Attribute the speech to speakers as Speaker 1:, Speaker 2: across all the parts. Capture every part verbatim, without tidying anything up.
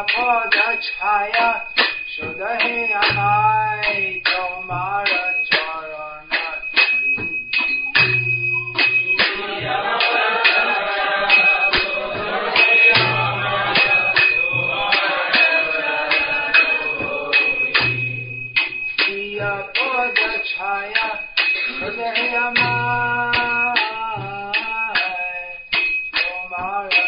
Speaker 1: पद छाया शुद्ध है हमारे तुम्हारा चरण प्रिय पद छाया शुद्ध है हमारे तुम्हारा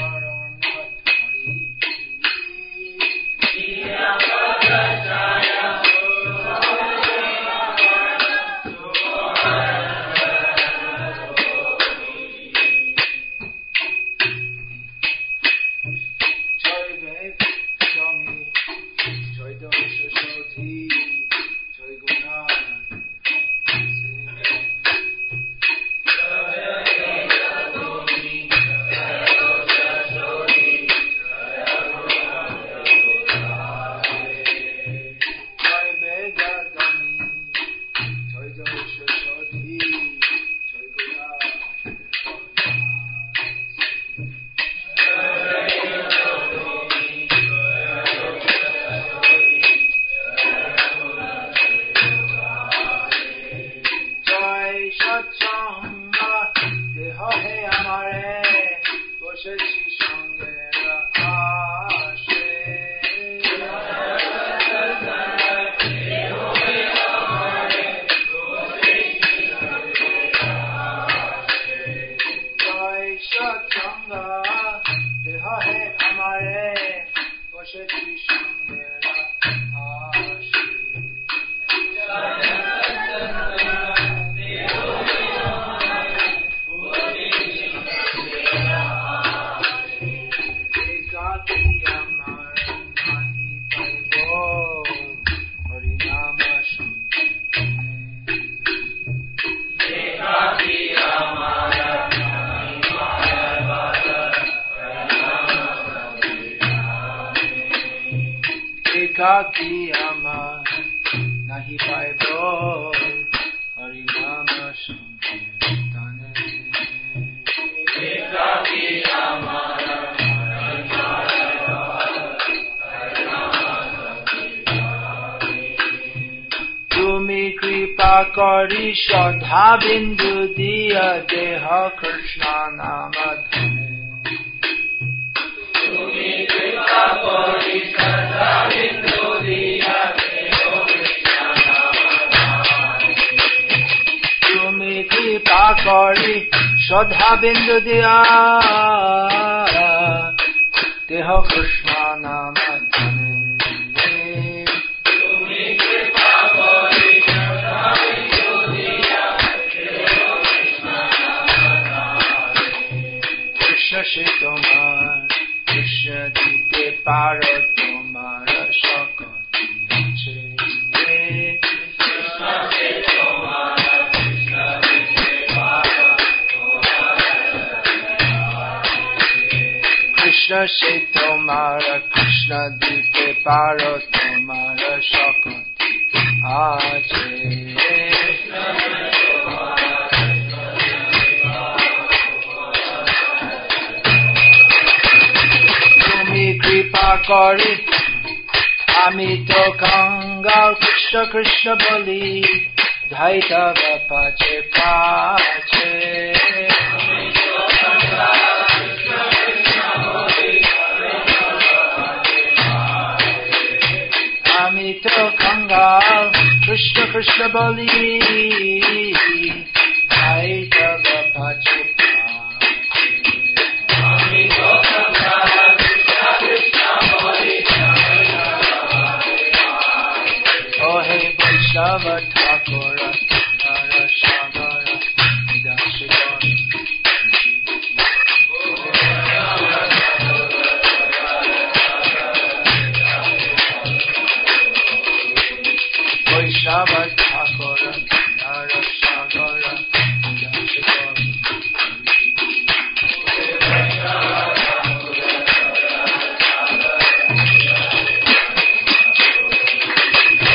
Speaker 1: की अमर नहीं पाइबो हरि नाम संकीर्तन एकाकी अमर नहीं पाइबो हरि नाम संकीर्तन तुमी कृपा करी श्रद्धा बिंदु दिया देह कृष्ण नाम धने तुमी कृपा करी श्रद्धा बिंदु कृपा करी श्रद्धा बिंदु दिया देह कृष्ण नाम धने तुमी कृपा करी श्रद्धा बिंदु दिया देह कृष्ण नाम धने कृष्ण से तुम्हार कृष्ण दीते पार तुम्हार शक्ति छे कृष्ण से तुम्हारा कृष्ण दीपे पारो तुम्हारा शक्ति आजे तुमी कृपा करी आमी तो कंगाल कृष्ण कृष्ण बोली धाइतव पाचे पाचे आमी तो कंगाल कृष्ण कृष्ण बोली धाइतव पाचे Vaishnava Thakura Nara Shagara Nidashigara Vaishnava Thakura Nara Shagara Nidashigara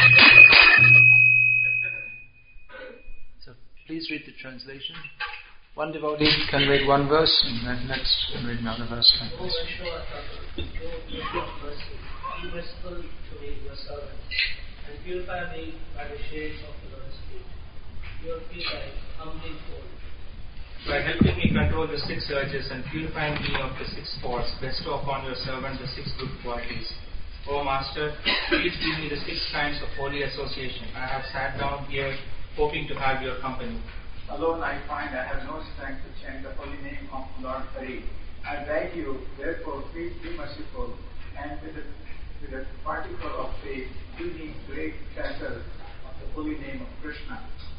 Speaker 1: Please read the translation. One devotee can read one verse and then next can read another verse. Like
Speaker 2: O Vishwavata, you give mercy, be merciful to me, your servant, and purify me by the shades of the Lord's feet. Your feet I humbly fold.
Speaker 3: By helping me control the six urges and purifying me of the six faults, bestow upon your servant the six good qualities. O Master, please give me the six kinds of holy association. I have sat down here hoping to have your company.
Speaker 4: Alone I find I have no strength to chant the holy name of Lord Hari. I beg you, therefore, please be merciful, and with a, with a particle of faith, give me great treasure of the holy name of Krishna.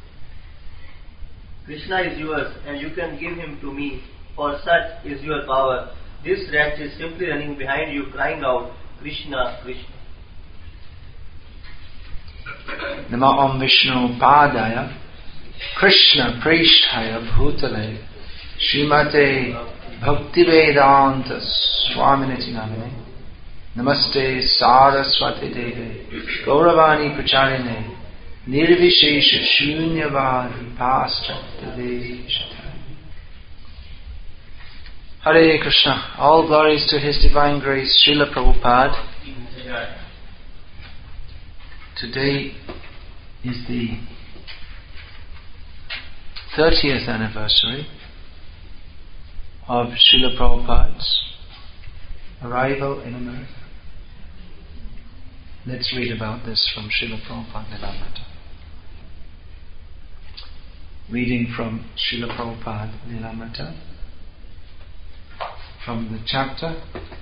Speaker 5: Krishna is yours, and you can give him to me, for such is your power. This wretch is simply running behind you, crying out, Krishna, Krishna.
Speaker 1: Nama Om Vishnu Padaya Krishna Prishthaya Bhutale Srimate Bhaktivedanta Swaminiti Namine Namaste Saraswati Deve Gauravani Pracharine Nirvishesha Shunyavadi Paschataveshata. Hare Krishna. All glories to His Divine Grace Srila Prabhupada. Today is the thirtieth anniversary of Srila Prabhupada's arrival in America. Let's read about this from Srila Prabhupada Lilamrita. Reading from Srila Prabhupada Lilamrita from the chapter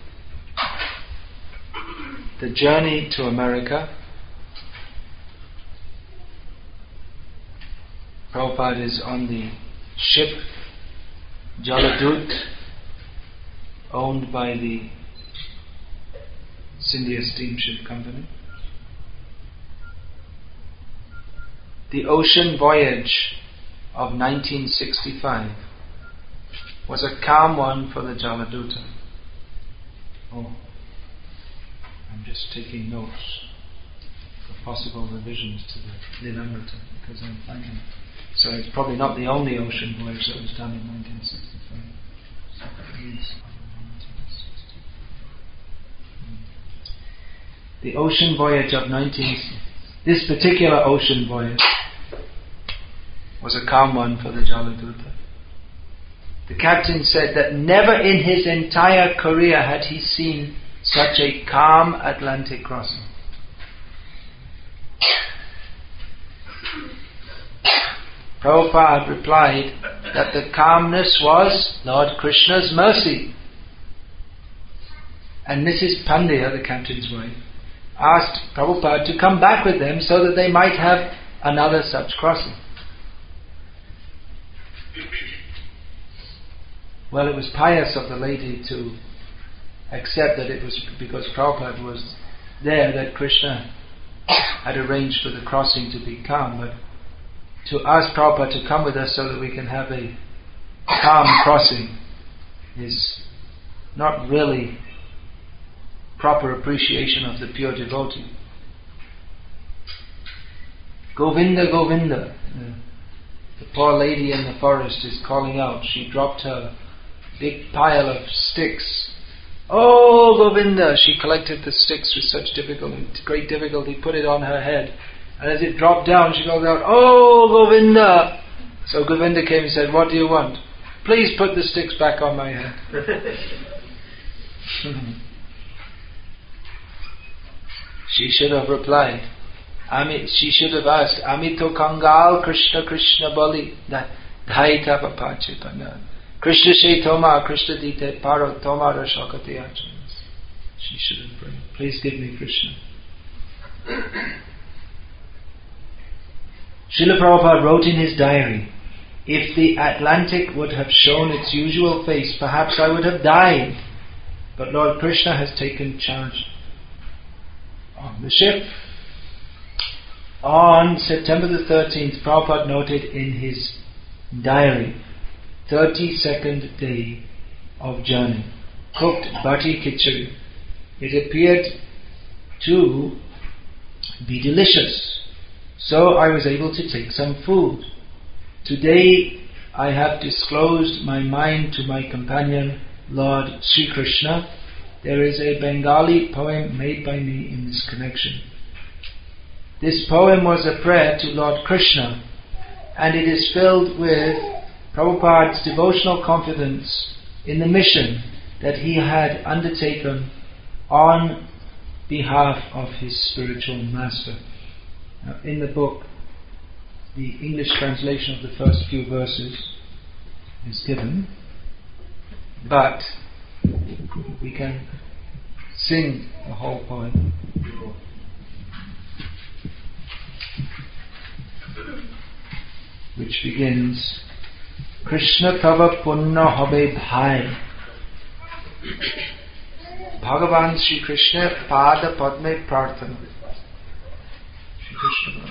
Speaker 1: The Journey to America. Prabhupada is on the ship Jaladut, owned by the Scindia Steamship Company. The ocean voyage of nineteen sixty-five was a calm one for the Jaladuta. Oh, I'm just taking notes for possible revisions to the Lilamrita because I'm finding. So it's probably not the only ocean voyage that was done in nineteen sixty-five. The ocean voyage of nineteen this particular ocean voyage was a calm one for the Jaladuta. The captain said that never in his entire career had he seen such a calm Atlantic crossing. Prabhupada replied that the calmness was Lord Krishna's mercy. And Missus Pandya, the captain's wife, asked Prabhupada to come back with them so that they might have another such crossing. Well, it was pious of the lady to accept that it was because Prabhupada was there that Krishna had arranged for the crossing to be calm, but to ask Prabhupada to come with us so that we can have a calm crossing is not really proper appreciation of the pure devotee. Govinda, Govinda. The poor lady in the forest is calling out. She dropped her big pile of sticks. Oh, Govinda! She collected the sticks with such difficulty, great difficulty, put it on her head. And as it dropped down, she called out, oh, Govinda! So Govinda came and said, what do you want? Please put the sticks back on my head. She should have replied. Amit, she should have asked, Amito Kangal Krishna Krishna Bali Dhaita Papachipana Krishna Shaitoma Krishna Dite Paro Tomara Shakati Achanas. She should have prayed, please give me Krishna. Srila Prabhupada wrote in his diary, if the Atlantic would have shown its usual face, perhaps I would have died. But Lord Krishna has taken charge on the ship. On September the thirteenth, Prabhupada noted in his diary, thirty-second day of journey, cooked bati khichdi. It appeared to be delicious, so I was able to take some food. Today I have disclosed my mind to my companion, Lord Sri Krishna. There is a Bengali poem made by me in this connection. This poem was a prayer to Lord Krishna, and it is filled with Prabhupada's devotional confidence in the mission that he had undertaken on behalf of his spiritual master. Now, in the book, the English translation of the first few verses is given, but we can sing the whole poem. Which begins, Krishna tava punna habe bhai. Bhagavan Shri Krishna pada padme prarthana. Shri Krishna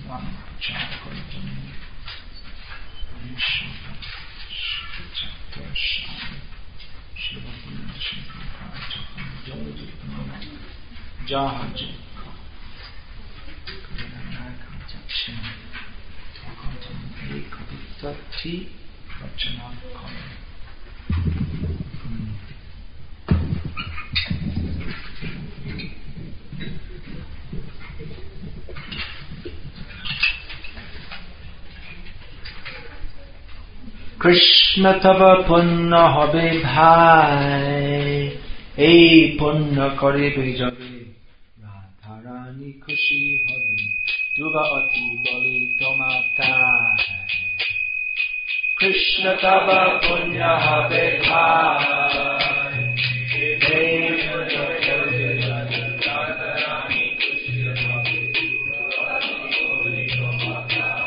Speaker 1: Krishna tava punna habe bhai, ei punna karibe jabe, Radharani khushi habe, duga ati boli tomatai. Krishna tava punna habe bhai, ei punna karibe jabe, Radharani khushi habe, duga ati boli tomatai.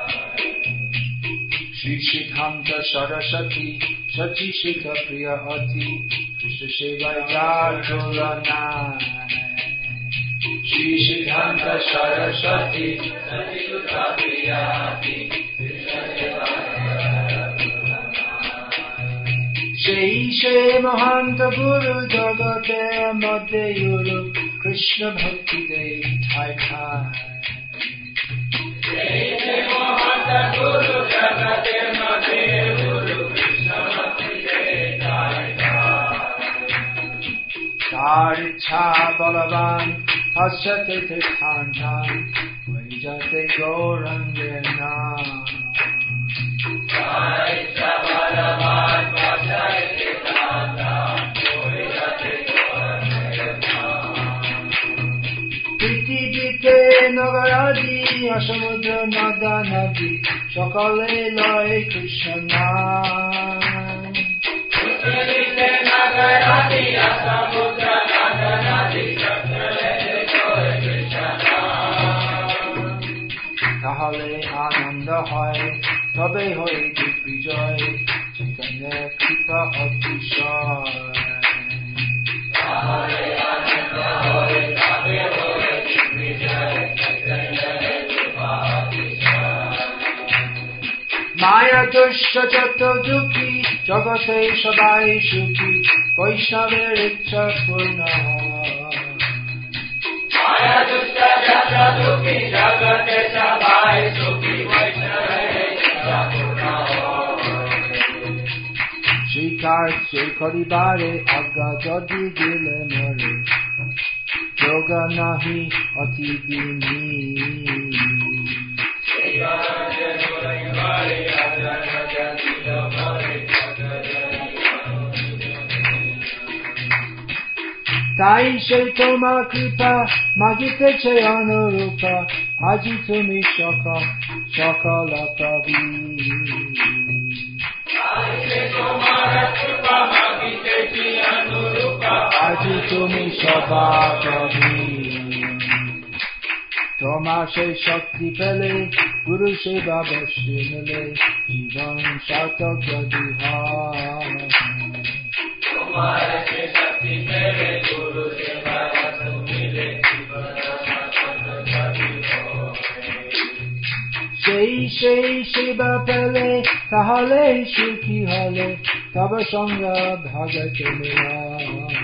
Speaker 1: Shri Siddhanta Saraswati, Sachi Shikha Priya Ati, Krishna Seva Yadulanai. Shri Siddhanta Saraswati, Sachi Shikha Priya Ati, Krishna Seva Yadulanai. Shri Shri Mahanta Guru Jagate Madhya Yuru, Krishna Bhakti Dev Thai Thai. Shri Shri Mahanta Guru Jagate Taricha Balavan Hasyate Tirthantan Vaijate Gaurangena. Taricha Balavan Hasyate Tirthantan Vaijate Gaurangena. Priti Bite Nagaradi Asamudra Nada Nadi Shakale Lai Krishna. Tahale ananda hoy, tobe hoy digbijay, chaitanya kripa atishay. Tahale ananda hoy, tobe hoy digbijay, chaitanya kripa atishay. Maya dusha jato dukhi, jagate sabai sukhi, Vaishnaver ichha purna. Maya dusha jato dukhi, jagate sabai sukhi, Vaishnaver ichha purna. Shikar shikari bare, agga jadi dile more, yoga nahi ati dini. Shikar shikari bare, agga jadi dile more, Tai shai toma kripa, magite che anurupa, aji tumi shaka, shaka lakavi. Tai shai toma kripa, magite che anurupa, aji tumi shaka lakavi. Toma shai shakti pele, guru shai baba shri mile, jivan shata gadiha. Toma shai shakti pele, Shei Shei Shiva Pele, Tahale Shukhi Hale, Tava Sangha Bhagate Mila.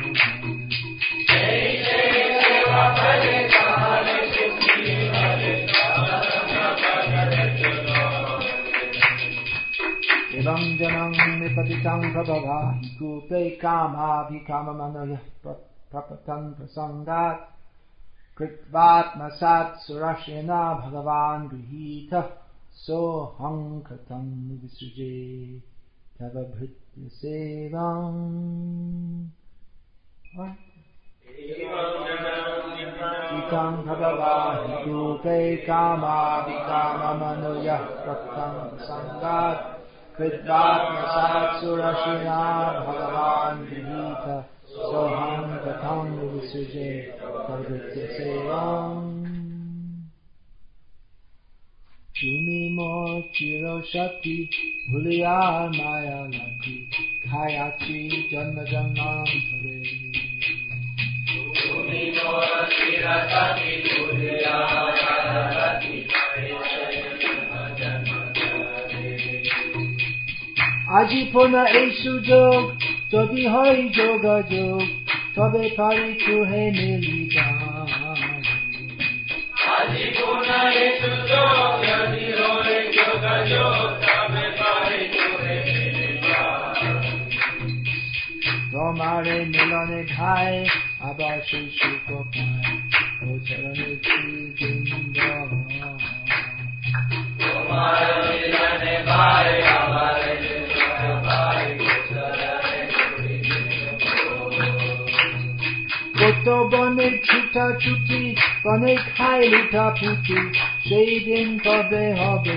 Speaker 1: Shei Shei Shiva Pele, Tahale Shukhi Hale, Tava Sangha Bhagate Mila. Evam janam nipatitam prabhava kupe kama vikama manoya prapatan prasangat kritvat masat surashena bhagavan grihita so hankatam visuje tava bhritya sevam. Vikam bhagava kupe kama vikama manoya prapatan prasangat Kritvatmasat surashina bhagavan grihita soham katham visuje parvitya sevam. Chumi mo chiro shakti bhuliya maya lati khayachi janma janam thare. Chumi mo chiro shakti bhuliya maya lati khayachi janma janam. আজি পোনা এই সুযোগ যদি হয় যোগাযোগ তবে পারি তুহে মিলি আজি পোনা এই সুযোগ যদি হয় যোগাযোগ তবে পারি তুহে মিলি তোমারে মিলনে ধায় আবার সেই সুখ পায় ও চরণে শ্রীবৃন্দ তোমারে মিলনে ধায় আবার কত বনে ছুটা ছুটি বনে খাই লুটা ফুটি সেই দিন কবে হবে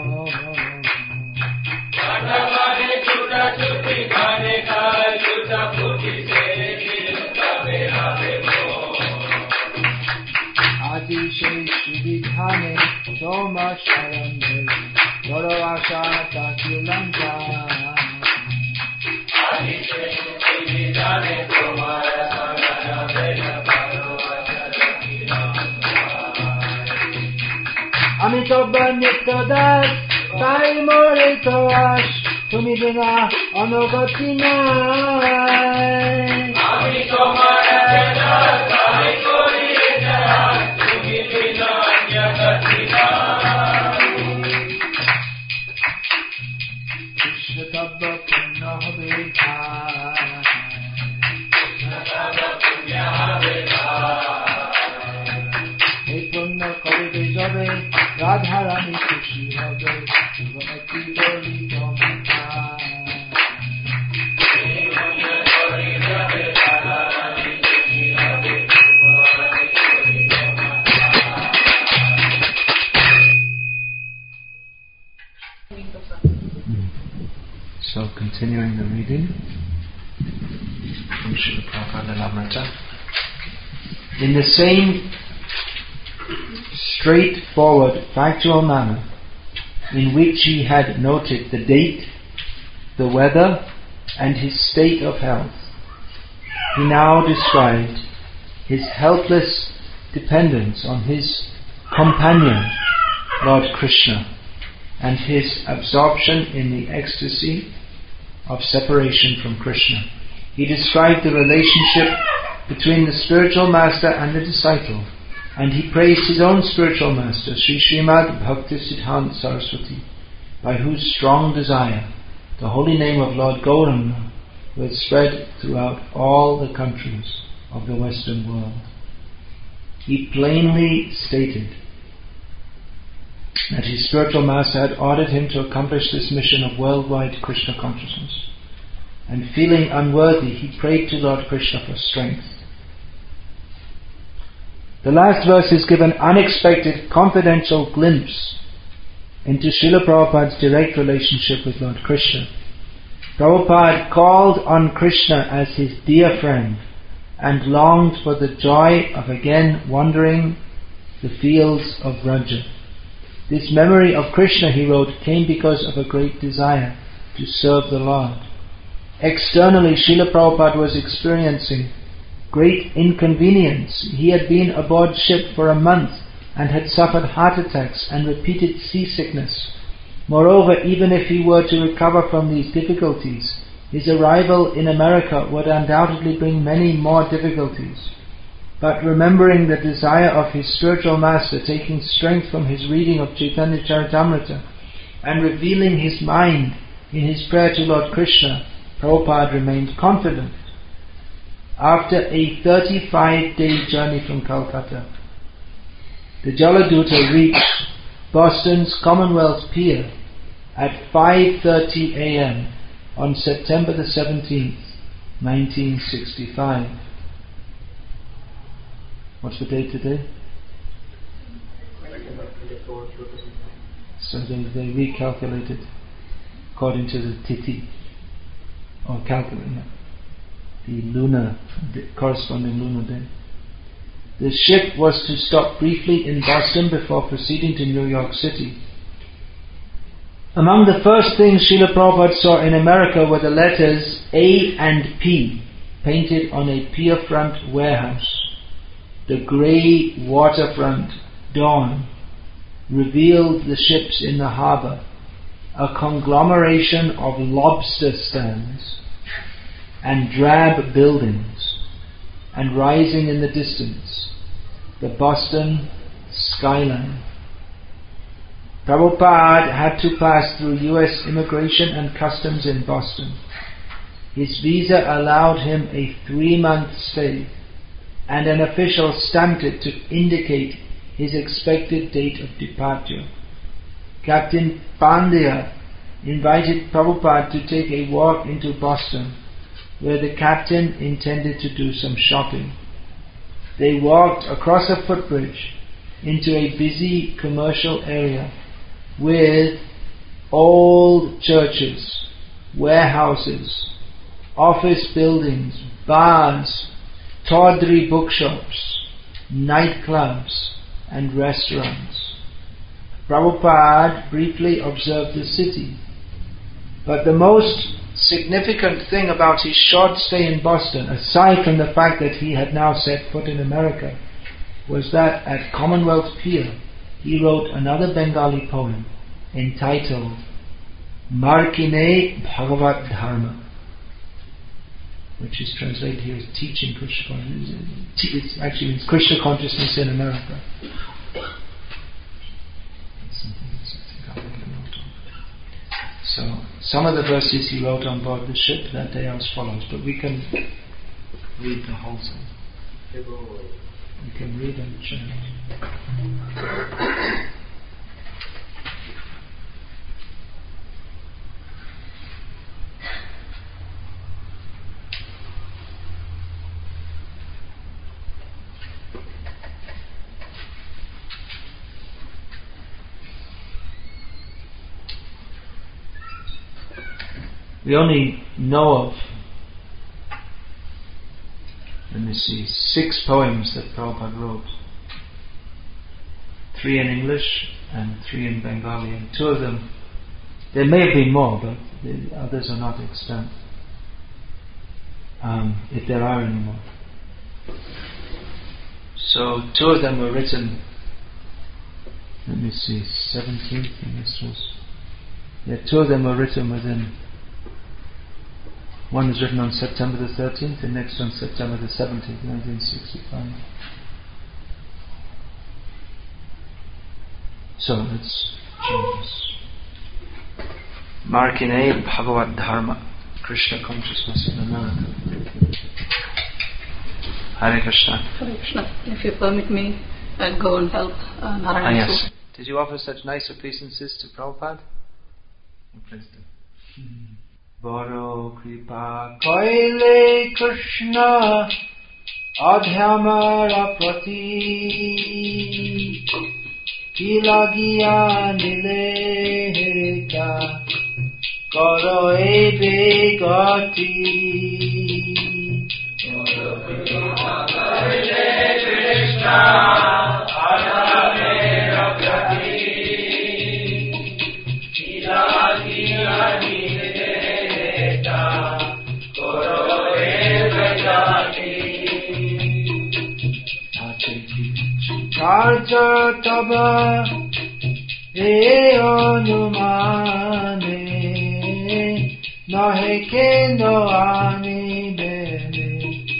Speaker 1: আজি সেই সুবিধানে তোমার শরণ ধরে বড় আশা তাকিলাম আমি তবার নিত্য দাস তাই মরে তোয়াস তুমি বিনা অনুগতি নাই আমি তোমার তাই করি তুমি বিনা অনুগতি নাই কৃষ্ণ তব্য পূর্ণ হবে এই পূর্ণ করবে যাবে রাধা রানী খুশি হবে জীবনটি বলি So continuing the reading from Srila Prabhupada Lamrita. In the same straightforward, factual manner in which he had noted the date, the weather, and his state of health, he now described his helpless dependence on his companion, Lord Krishna, and his absorption in the ecstasy of separation from Krishna. He described the relationship between the spiritual master and the disciple, and he praised his own spiritual master, Sri Srimad Bhaktisiddhanta Saraswati, by whose strong desire the holy name of Lord Gauranga was spread throughout all the countries of the Western world. He plainly stated that his spiritual master had ordered him to accomplish this mission of worldwide Krishna consciousness, and feeling unworthy, he prayed to Lord Krishna for strength. The last verses give an unexpected, confidential glimpse into Srila Prabhupada's direct relationship with Lord Krishna. Prabhupada called on Krishna as his dear friend and longed for the joy of again wandering the fields of Vraja. This memory of Krishna, he wrote, came because of a great desire to serve the Lord. Externally, Srila Prabhupada was experiencing great inconvenience. He had been aboard ship for a month and had suffered heart attacks and repeated seasickness. Moreover, even if he were to recover from these difficulties, his arrival in America would undoubtedly bring many more difficulties. But remembering the desire of his spiritual master, taking strength from his reading of Chaitanya Charitamrita, and revealing his mind in his prayer to Lord Krishna, Prabhupada remained confident. After a thirty-five day journey from Calcutta, the Jaladuta reached Boston's Commonwealth Pier at five thirty a m on September the seventeenth, nineteen sixty-five. What's the date today? So they, they recalculated according to the Tithi, or calculating the lunar, the corresponding lunar day. The ship was to stop briefly in Boston before proceeding to New York City. Among the first things Srila Prabhupada saw in America were the letters A and P painted on a pierfront warehouse. The grey waterfront dawn revealed the ships in the harbour, a conglomeration of lobster stands and drab buildings, and rising in the distance, the Boston skyline. Prabhupada had to pass through U S Immigration and Customs in Boston. His visa allowed him a three-month stay, and an official stamped it to indicate his expected date of departure. Captain Pandya invited Prabhupada to take a walk into Boston, where the captain intended to do some shopping. They walked across a footbridge into a busy commercial area with old churches, warehouses, office buildings, bars, tawdry bookshops, nightclubs, and restaurants. Prabhupada briefly observed the city, but the most significant thing about his short stay in Boston, aside from the fact that he had now set foot in America, was that at Commonwealth Pier he wrote another Bengali poem entitled Markine Bhagavat Dharma, which is translated here as Teaching Krishna Consciousness. It actually means Krishna Consciousness in America. So, some of the verses he wrote on board the ship that day are as follows, but we can read the whole thing. We can read and change. We only know of, let me see, six poems that Prabhupada wrote. Three in English and three in Bengali, and two of them, there may have been more, but the others are not extant, um, if there are any more. So two of them were written, let me see, seventeenth, I guess was, yeah, two of them were written within. One was written on September the thirteenth, and next on September the seventeenth, nineteen sixty-five. So let's change this. Markine Bhagavat Dharma, Krishna Consciousness in America. Hare Krishna.
Speaker 6: Hare Krishna. If you permit me, I'll go and help uh, Narayana.
Speaker 1: Ah, yes. Did you offer such nice obeisances to Prabhupada? Please do. Mm-hmm. Baro Kripa Koile Krishna Adhyamara Prati Kilagia Nileka Karo Ebe Gati Baro Kripa Koile Krishna Adhyamara Prati Kilagia Karja taba e anumane nahe kendo ani bene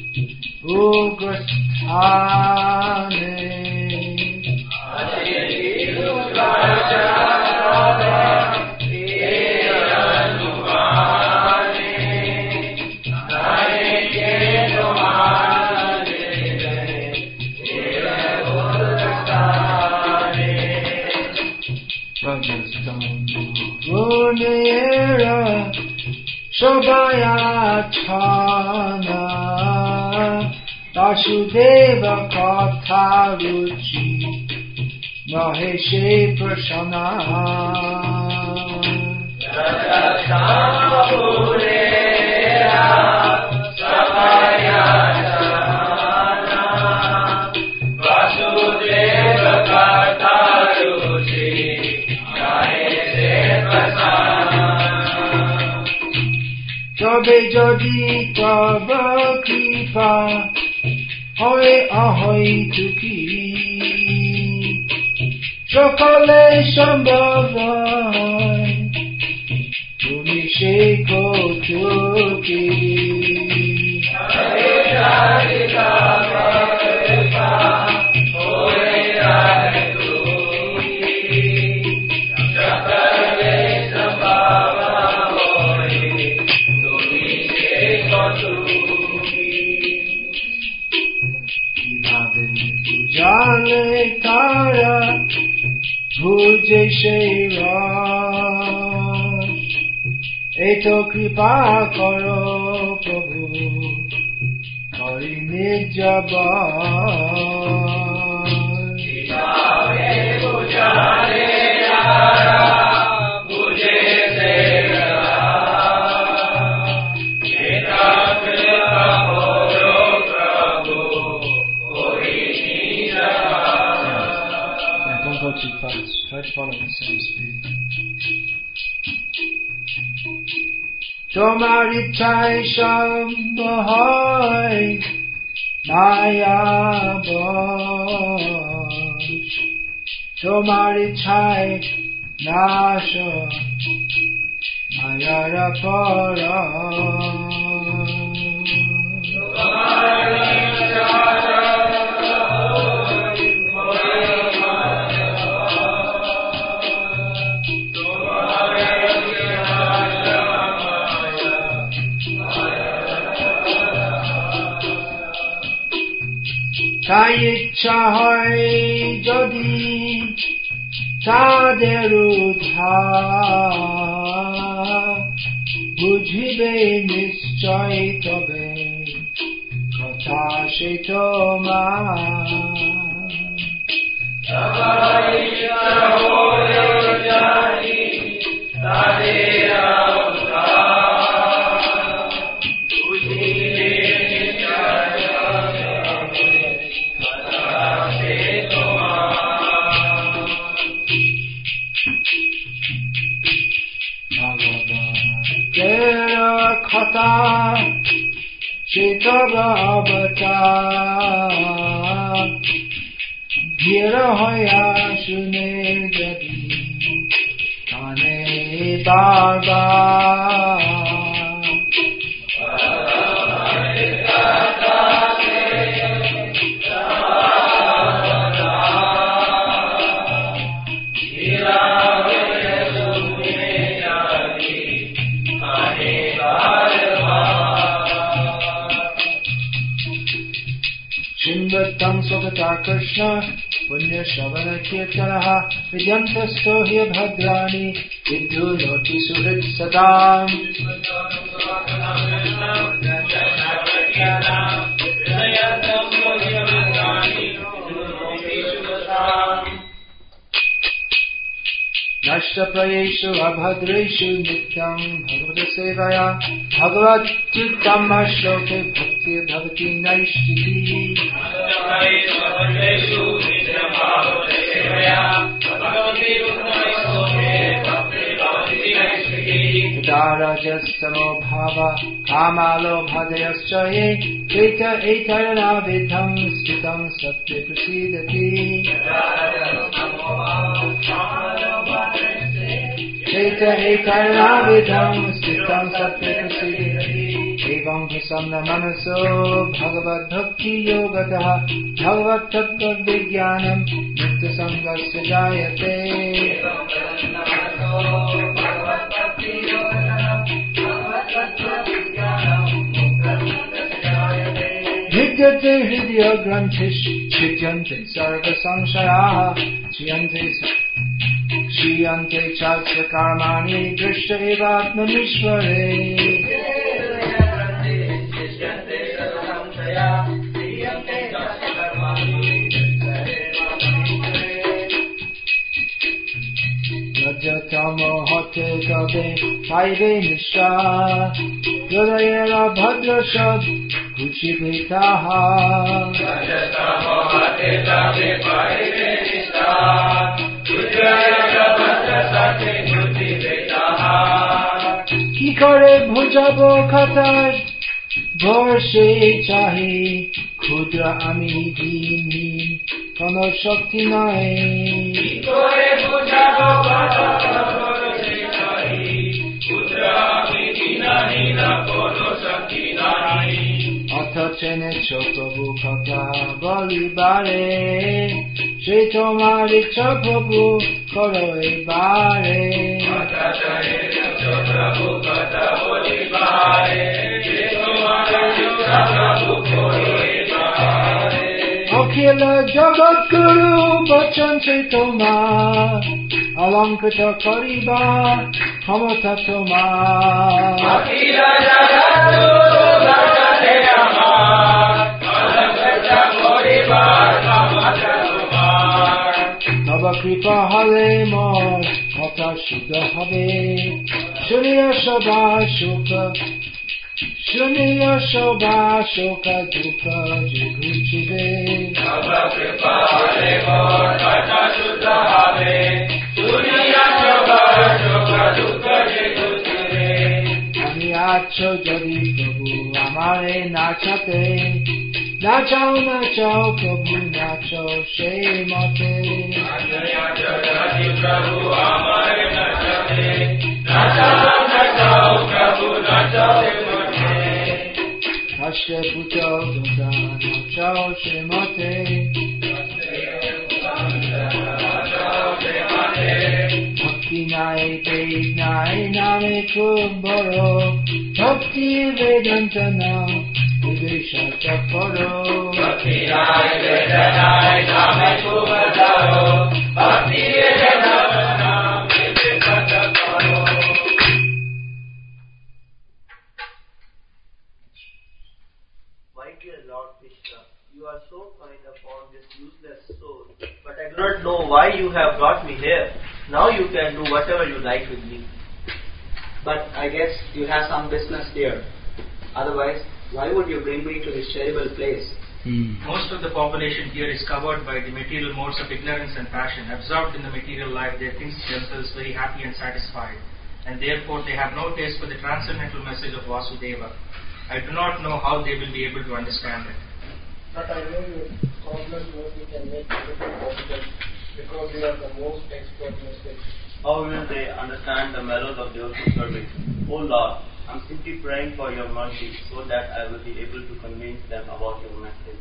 Speaker 1: ugrasthane Karja taba e anumane Shobayachana Vasudeva Katha Ruchi Maheshe Prashana Jabe jadi tava kripa hoy ahoy tuki Shokale shambhavai tumi sheko tuki Jabe jadi tava kripa hoy ahoy tuki Shokale shambhavai Jale Tara Bhuje Sheiras Eto Kripa Karo Prabhu Kari Nijabas Jale Bhujale Tara Bhuje Too fast. Try to follow the same speed. Tomari chai shambhai maya bosh. Tomari chai nasha maya rapara. Tomari তাই ইচ্ছা হয় যদি তাদের উদ্ধার বুঝিবে নিশ্চয় তবে কথা সে তোমার তাই ইচ্ছা হয় যদি তাদের Kata Chitavavata Gira Hoya Shune Jadi Kane Barba Shindvatam Sokata Krishna Punya Shavana Kirtanaha Vidyantasto Hya Bhadrani Vidhu Noti Suhrit Sadam Nashta Prayeshu Abhadreshu Nityam Bhagavata Sevaya Bhagavad Chitam Ashloke Bhakti Bhavati Naishtiti Nashta Prayeshu Abhadreshu Nityam Bhagavata Sevaya Bhagavati Ruttamaishloke Bhakti Bhavati Naishtiti Tadarajassamo Bhava Kamalo Bhadayascha Ye Krita Etarana Vidham Stitam Satya Prasidati Tadarajassamo Bhava Kamalo Cheta ekarna vidham stitam satya prasidati evam hisamna manaso bhagavad bhakti yogataha bhagavad tattva vijnanam nitya sangasya jayate evam hisamna manaso bhagavad bhakti yogataha bhagavad tattva vijnanam nitya sangasya jayate vidyate hridya grantish chityante sarva samshayaha chiyante Shiyante Chatsya Karmani Drishta Evatmanishvare হবে পাইবে নিষ্ঠা হৃদয়ের ভদ্র সব খুশিবে তাহা কি করে বুঝাবো খাতার বর্ষে চাহে ক্ষুদ্র আমি দিনহীন কোন শক্তি নাই অথচ এনেছ প্রভু কথা বলিবারে সে তোমার ইচ্ছা প্রভু করো এবারে অখিল জগৎ গুরু বচন সে তোমার অলঙ্কৃত করিবা ক্ষমতা তোমার তব কৃপা হলে মোর কথা শুদ্ধ হবে শুনিয়া সবা সুখ শুনিয়া সবা শোক দুঃখ যে ঘুচিবে আমি আছো যদি প্রভু আমারে নাচাতে নাচাও নাচাও প্রভু নাচো সেই মতে হাসে পুজো নাচাও সে মতে ভক্তি নাই বেদ নাই নামে খুব বড় ভক্তি বেদান্ত নাম
Speaker 5: You are so kind upon this useless soul, but I do not know why you have brought me here. Now you can do whatever you like with me.
Speaker 7: But I guess you have some business here. Otherwise, why would you bring me to this terrible place?
Speaker 3: Hmm. Most of the population here is covered by the material modes of ignorance and passion. Absorbed in the material life, they think themselves very happy and satisfied, and therefore they have no taste for the transcendental message of Vasudeva. I do not know how they will be able to understand it.
Speaker 2: But I know your countless work you can make everything possible because you are the most expert mystics.
Speaker 5: How will they understand the mellows of devotional service? Oh Lord, I am simply praying for your mercy so that I will be able to convince them about your message.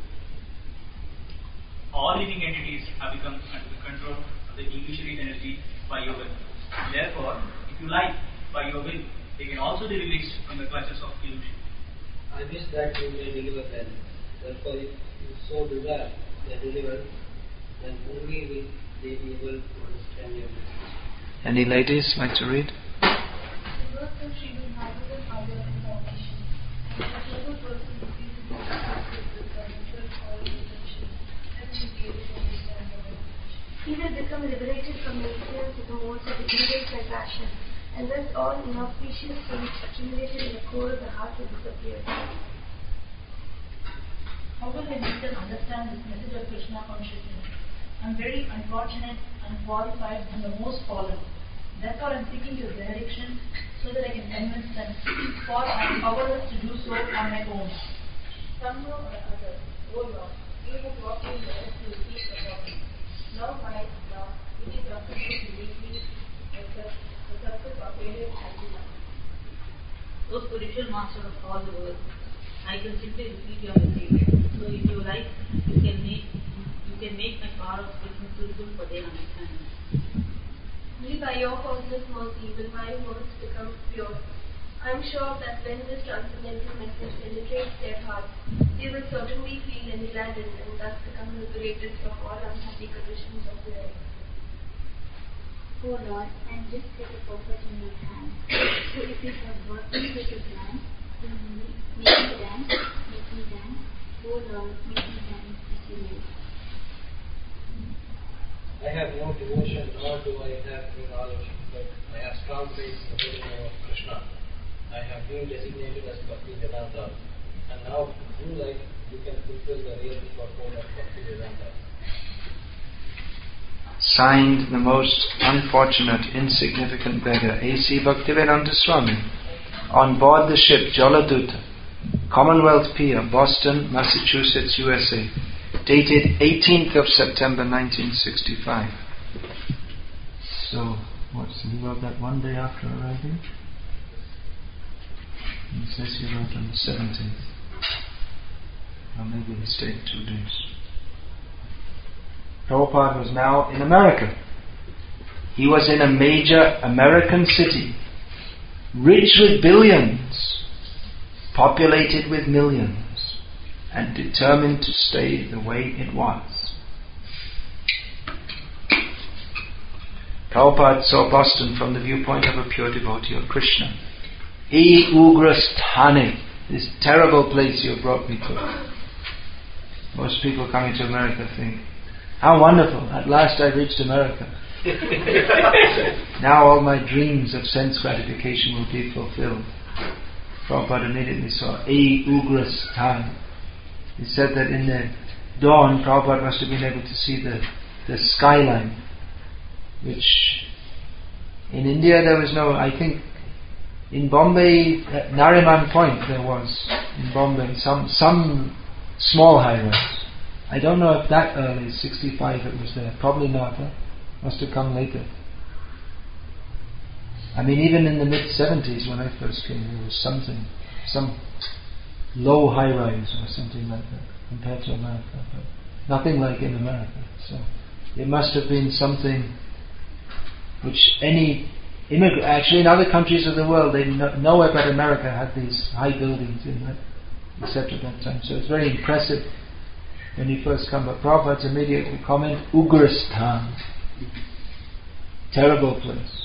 Speaker 8: All living entities have become under the control of the illusory energy by your will. Therefore, if you like, by your will, they can also be released from the clutches of illusion.
Speaker 2: I wish that you may deliver them. Therefore, if you so desire their deliverance, then only will they be able to understand your message.
Speaker 1: Any ladies like to read?
Speaker 9: The words of Srimad Bhagavatam are your information. And whatever person receives the message with the natural call and attention, then will be able to understand the message. He will become liberated from the influence of the modes of ignorance and passion, and thus all inauspicious things accumulated in the core of the heart will disappear.
Speaker 10: How will I make them understand this message of Krishna consciousness? I am very unfortunate, unqualified, and the most fallen. Therefore, I am seeking your benediction so that I can convince them, for I am powerless to do so on my own.
Speaker 9: Somehow or other, O Lord, you have brought me here to speak about me. Now my Lord, it is up to you to make me the success of various ideas.
Speaker 10: O spiritual master of all the world, I can simply repeat your message. So if you like, you can make you can make my power of speaking suitable for their understanding.
Speaker 9: Only by your causeless mercy will my words become pure. I am sure that when this transcendental message penetrates their hearts, they will certainly feel enlightened and thus become liberated from all unhappy conditions of their life.
Speaker 11: Oh Lord, I am just like a puppet in your hand. So if you have brought me with a plan, then make me dance, make me dance. Oh Lord, make me dance as you will.
Speaker 2: I have no devotion, nor do I have any knowledge, but I ask strong faith in the holy name of Krishna. I have been designated as Bhakti Vedanta, and now in life you can fulfill the real purport of Bhakti Vedanta.
Speaker 1: Signed, the most unfortunate, insignificant beggar, A C Bhaktivedanta Swami, on board the ship Jaladuta, Commonwealth Pier, Boston, Massachusetts, U S A, dated eighteenth of September nineteen sixty-five. So, what's he wrote that one day after arriving? He says he wrote on the seventeenth. Or maybe he stayed two days. Prabhupada was now in America. He was in a major American city, rich with billions, populated with millions, and determined to stay the way it was. Prabhupada saw Boston from the viewpoint of a pure devotee of Krishna. E Ugrasthane, this terrible place you brought me to. Most people coming to America think, how wonderful, at last I reached America. Now all my dreams of sense gratification will be fulfilled. Prabhupada immediately saw E Ugrasthane. He said that in the dawn, Prabhupada must have been able to see the, the skyline, which in India there was no, I think in Bombay, at Nariman Point there was, in Bombay, some some small high rise. I don't know if that early, sixty-five it was there, probably not, huh? Must have come later. I mean, even in the mid seventies when I first came, there was something, some low high rise or something like that compared to America, but nothing like in America. So it must have been something which any immigrant, actually in other countries of the world, they no, nowhere but America had these high buildings in that, except at that time. So it's very impressive when you first come. But Prabhupada's immediately comment, Ugrasthane, terrible place.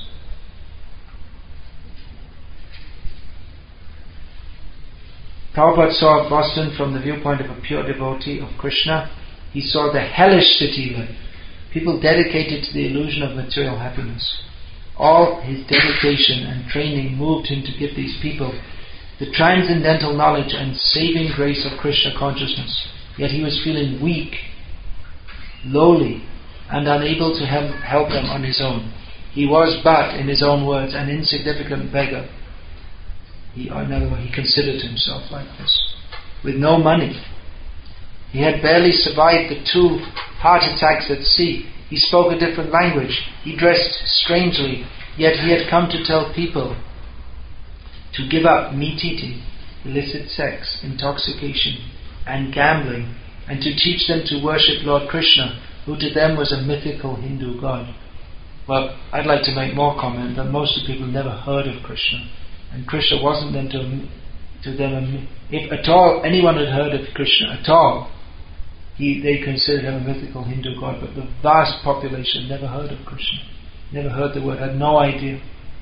Speaker 1: Prabhupada saw Boston from the viewpoint of a pure devotee of Krishna. He saw the hellish city life, people dedicated to the illusion of material happiness. All his dedication and training moved him to give these people the transcendental knowledge and saving grace of Krishna consciousness. Yet he was feeling weak, lowly, and unable to help them on his own. He was but, in his own words, an insignificant beggar. He, in other words, he considered himself like this, with no money. He had barely survived the two heart attacks at sea. He spoke a different language. He dressed strangely, yet he had come to tell people to give up meat eating, illicit sex, intoxication, and gambling, and to teach them to worship Lord Krishna, who to them was a mythical Hindu god. Well, I'd like to make more comment that most of the people never heard of Krishna. And Krishna wasn't then to, to them, if at all anyone had heard of Krishna at all, he, they considered him a mythical Hindu god, but the vast population never heard of Krishna, never heard the word, had no idea.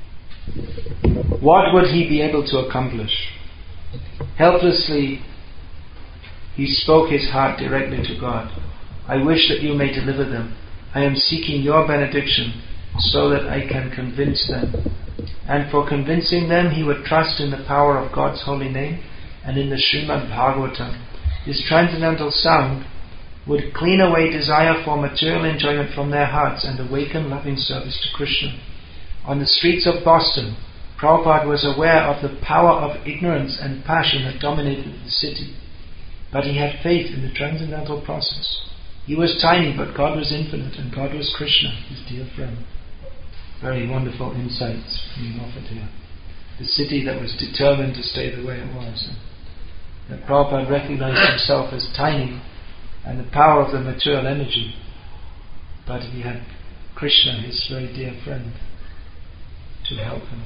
Speaker 1: What would he be able to accomplish? Helplessly, he spoke his heart directly to God. I wish that you may deliver them. I am seeking your benediction so that I can convince them. And for convincing them, he would trust in the power of God's holy name and in the Srimad Bhagavatam. This transcendental sound would clean away desire for material enjoyment from their hearts and awaken loving service to Krishna. On the streets of Boston, Prabhupada was aware of the power of ignorance and passion that dominated the city. But he had faith in the transcendental process. He was tiny, but God was infinite, and God was Krishna, his dear friend. Very wonderful insights being offered here. The city that was determined to stay the way it was. And that Prabhupada recognized himself as tiny and the power of the material energy, but he had Krishna, his very dear friend, to help him.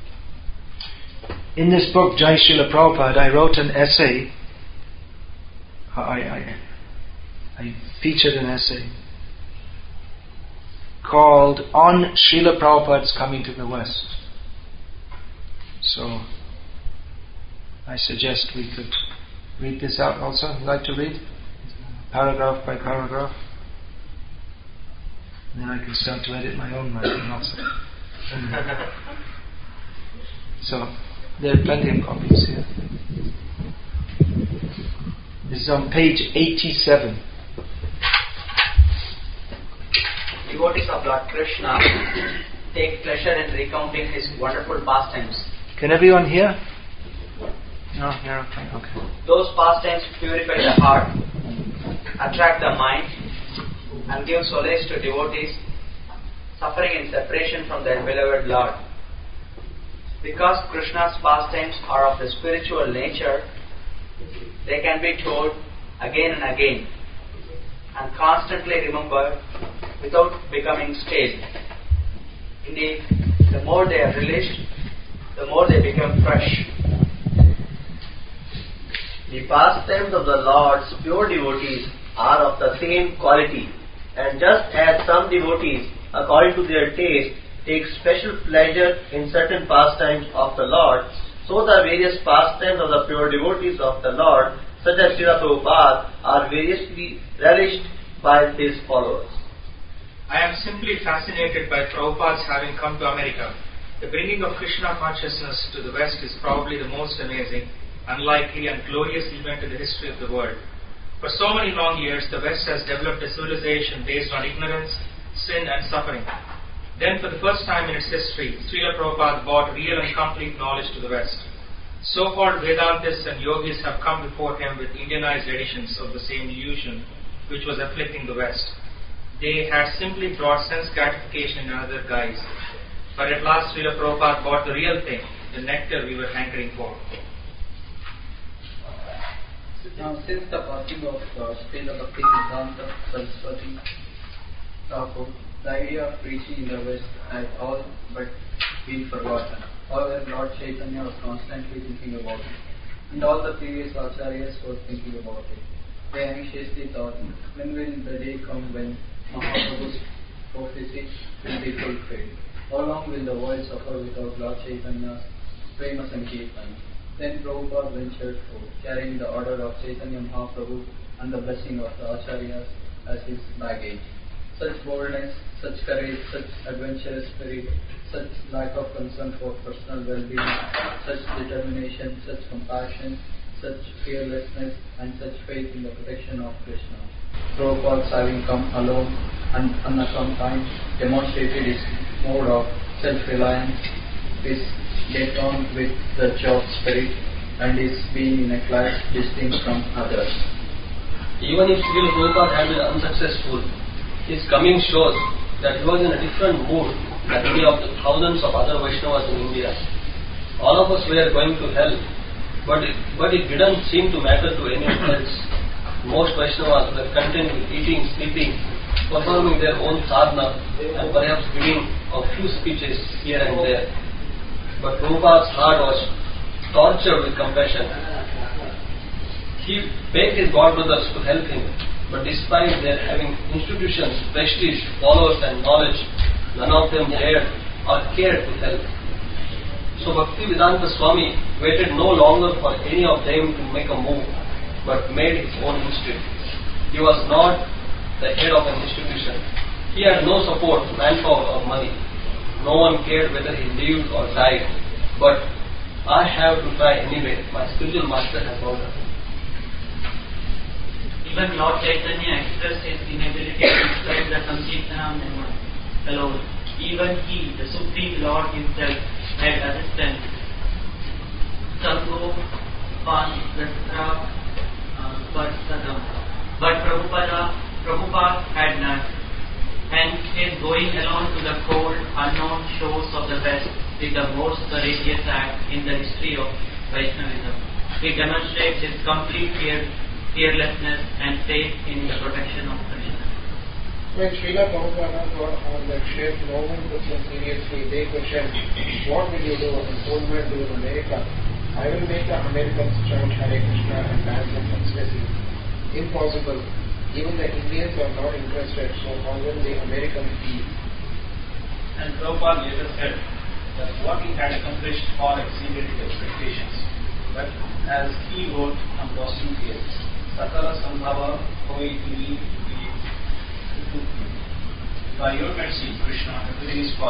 Speaker 1: In this book, Jai Srila Prabhupada, I wrote an essay. I, I, I featured an essay called On Srila Prabhupada's Coming to the West. So I suggest we could read this out also. Would you like to read? Paragraph by paragraph. And then I can start to edit my own writing also. So there are plenty of copies here. This is on page eighty-seven.
Speaker 7: Devotees of Lord Krishna take pleasure in recounting his wonderful pastimes.
Speaker 1: Can everyone hear? No, you're okay. Okay.
Speaker 7: Those pastimes purify the heart, attract the mind, and give solace to devotees suffering in separation from their beloved Lord. Because Krishna's pastimes are of the spiritual nature, they can be told again and again and constantly remembered without becoming stale. Indeed, the more they are relished, the more they become fresh. The pastimes of the Lord's pure devotees are of the same quality, and just as some devotees, according to their taste, take special pleasure in certain pastimes of the Lord, so the various pastimes of the pure devotees of the Lord, such as Srila Prabhupada, are variously relished by his followers.
Speaker 3: I am simply fascinated by Prabhupada's having come to America. The bringing of Krishna consciousness to the West is probably the most amazing, unlikely and glorious event in the history of the world. For so many long years, the West has developed a civilization based on ignorance, sin and suffering. Then for the first time in its history, Srila Prabhupada brought real and complete knowledge to the West. So-called Vedantists and yogis have come before him with Indianized editions of the same illusion which was afflicting the West. They had simply brought sense gratification in another guise. But at last Srila Prabhupada brought the real thing, the nectar we were hankering for.
Speaker 12: Now, since the passing of uh, Srila Bhaktisiddhanta Saraswati Thakur, the idea of preaching in the West had all but been forgotten. However, Lord Chaitanya was constantly thinking about it, and all the previous acharyas were thinking about it. They anxiously thought, when will the day come when Mahaprabhu's prophecy will be fulfilled? How long will the world suffer without Lord Chaitanya's Prema Sankirtan? Then Prabhupada ventured forth, carrying the order of Chaitanya Mahaprabhu and the blessing of the acharyas as his baggage. Such boldness, such courage, such adventurous spirit, such lack of concern for personal well-being, such determination, such compassion, such fearlessness, and such faith in the protection of Krishna. Prabhupada, having come alone and unaccompanied, demonstrated his mode of self-reliance, his get on with the job spirit, and his being in a class distinct from others.
Speaker 13: Even if Srila Prabhupada had been unsuccessful, his coming shows that he was in a different mood than many of the thousands of other Vaishnavas in India. All of us were going to hell, but it, but it didn't seem to matter to anyone else. Most Vaishnavas were content with eating, sleeping, performing their own sadhana, and perhaps giving a few speeches here and there. But Prabhupada's heart was tortured with compassion. He begged his god brothers to help him, but despite their having institutions, prestige, followers and knowledge, none of them dared or cared to help. So Bhaktivedanta Swami waited no longer for any of them to make a move, but made his own institute. He was not the head of an institution. He had no support, manpower or money. No one cared whether he lived or died. But I have to try anyway. My spiritual master has ordered.
Speaker 14: Even Lord Chaitanya expressed his inability to describe the Sankirtana alone. Even he, the Supreme Lord himself, had assistance. Sango, Pan, Rastra, Varsadam. But Prabhupada, Prabhupada had none. Hence his going alone to the cold, unknown shores of the West is the most courageous act in the history of Vaishnavism. He demonstrates his complete fear, fearlessness and faith in the protection of Krishna.
Speaker 15: When Srila Prabhupada got on that ship, no one took him seriously. They questioned, what will you do? An old man do in America? I will make the Americans chant Hare Krishna and dance in ecstasy. Impossible. Even the Indians are not interested, so how will the Americans be?
Speaker 8: And Prabhupada later said that what he had accomplished far exceeded his expectations. But as he wrote on Boston Field, Sakala Sambhava Hoi Tuli By your mercy, Krishna, everything is possible.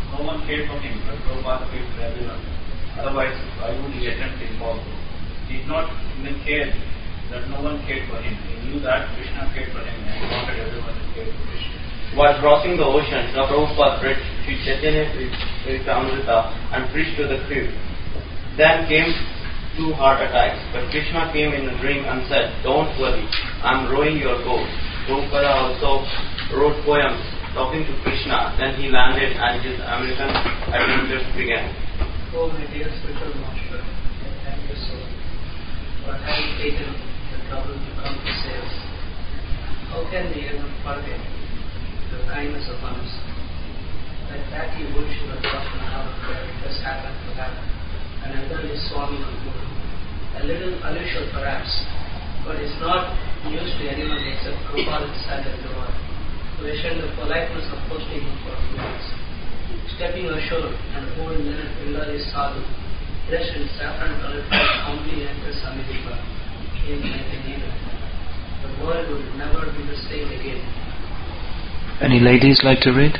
Speaker 8: no one cared for him, but Prabhupada cared for everyone. Otherwise, why would he attempt to involve? He did not even care that no one cared for him. He knew that Krishna cared for him and he wanted everyone to care for Krishna.
Speaker 7: While crossing the ocean, Srila Prabhupada bridge Sri Chaitanya Amrita and preached to the crew. Then came two heart attacks, but Krishna came in a dream and said, "Don't worry, I am rowing your boat." Prabhupada also wrote poems talking to Krishna. Then he landed and his American adventures began.
Speaker 2: Oh my dear spiritual master, I thank you so for having taken the trouble to come to save us. How can we ever forget the kindness of others? Like that you would should have got an hour where it just happened to happen. And elderly Swami on board. A little unusual perhaps, but it's not news to anyone except Prabhupada and Devara. We share the politeness of hosting him for a few minutes. Stepping ashore and old Leonard Pillari Sadhu, dressed in saffron colored clothes, humbly enters Samidipa, came like a leader. The world would never be the same again.
Speaker 1: Any ladies like to read?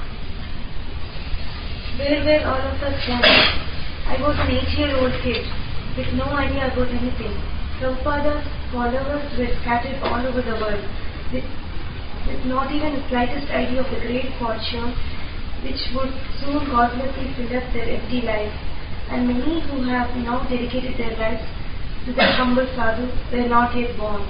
Speaker 9: Where were all of us gathered? I was an eight-year-old kid with no idea about anything. Prabhupada's followers were scattered all over the world with, with not even the slightest idea of the great fortune which would soon cosmically fill up their empty lives. And many who have now dedicated their lives to the humble sadhu were not yet born.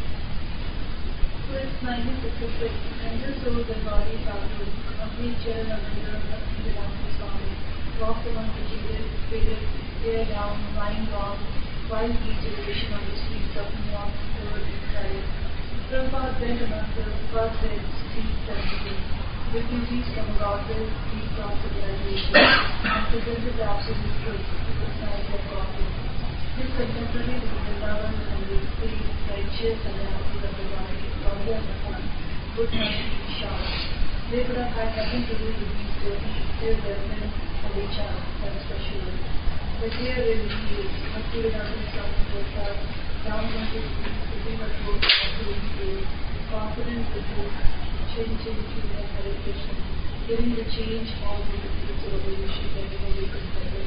Speaker 10: With ninety Pacific, and the souls and bodies sadhu, complete Charan Amanda, Bhakti Swami, walked among the Jesus, figures, tear down, lying wrong, wild degeneration on the streets of New York, Road, and Paris. Prabhupada went among the crossroads, streets, and cities, refugees from Gospel, streets of civilization, and presented the absolute truth to the society of Gospel. His contemporaries were the lovers and the free, righteous, and the happy of the body, body of the sun, would not be shocked. They would have had nothing to do with these dirty, still relevant, and they charm, and special. But here really is, Bhakti Vedanta Swami Prasad, down on his feet, sitting at both absolute days, confident with his changing to the meditation, giving the change all the disease of evolution that everybody could better.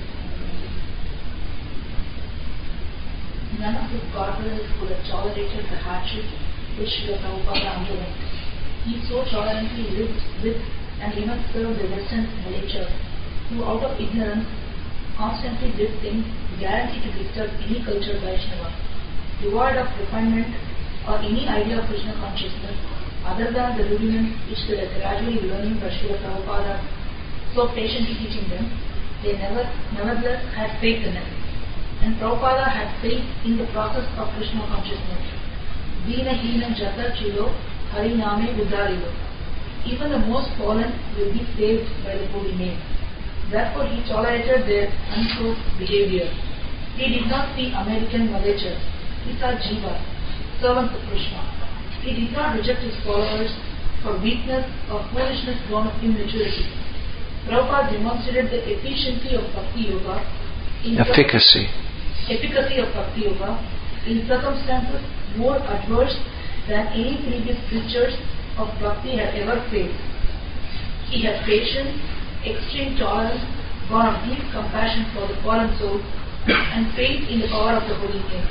Speaker 6: None of his godbrothers could have tolerated the hardship which Srila Prabhupada underwent. He so tolerantly lived with and even served the Western literature, who out of ignorance constantly did things guaranteed to disturb any cultured Vaishnava, devoid of refinement or any idea of Krishna consciousness other than the rudiments which they were gradually learning from Srila Prabhupada, so patiently teaching them. They never, nevertheless had faith in it. And Prabhupada had faith in the process of Krishna consciousness. Dina Hina Jata Chilo Hari Name Vidarilo. Even the most fallen will be saved by the holy name. Therefore he tolerated their uncouth behavior. He did not see American malachas. He saw Jiva, servants of Krishna. He did not reject his followers for weakness or foolishness born of immaturity. Prabhupada demonstrated the efficiency of Bhakti Yoga in
Speaker 1: efficacy.
Speaker 6: efficacy of Bhakti Yoga in circumstances more adverse than any previous preachers of Bhakti had ever faced. He had patience, extreme tolerance, born of deep compassion for the fallen soul, and faith in the power of the Holy Name.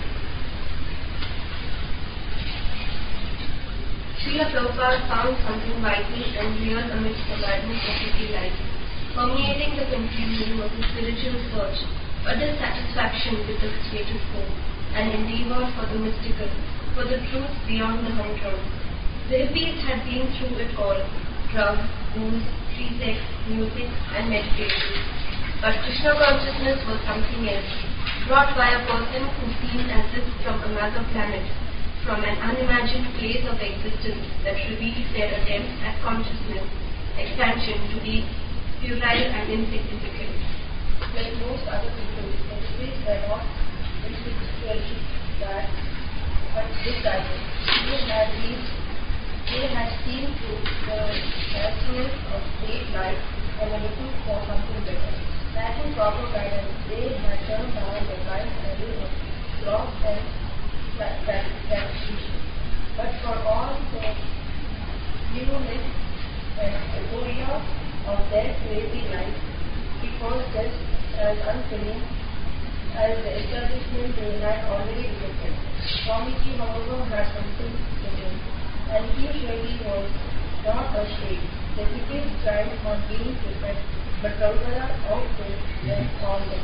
Speaker 9: Srila Prabhupada found something vital and real amidst the madness of city life. Permeating the confusion was a spiritual search, a dissatisfaction with the status quo, an endeavor for the mystical, for the truth beyond the humdrum. The hippies had been through it all: drugs, booze, free sex, music, and meditation. But Krishna consciousness was something else, brought by a person who seemed as if from another planet, from an unimagined place of existence that revealed their attempt at consciousness, expansion to be puerile and insignificant.
Speaker 10: Like most other people, the hippies were not intellectually bad, but misguided. They had been, they had seen through the emptiness of state life and were looking for something better. Lacking proper guidance, they had turned down the blind idea of gross sense satisfaction. But for all the newness and euphoria of
Speaker 9: their crazy life, he found just as unfilling as the establishment they had already rejected. Swamiji, however, had something to do, and he surely was not ashamed. The tickets tried on being prepared, but Prabhupada outdid them all them.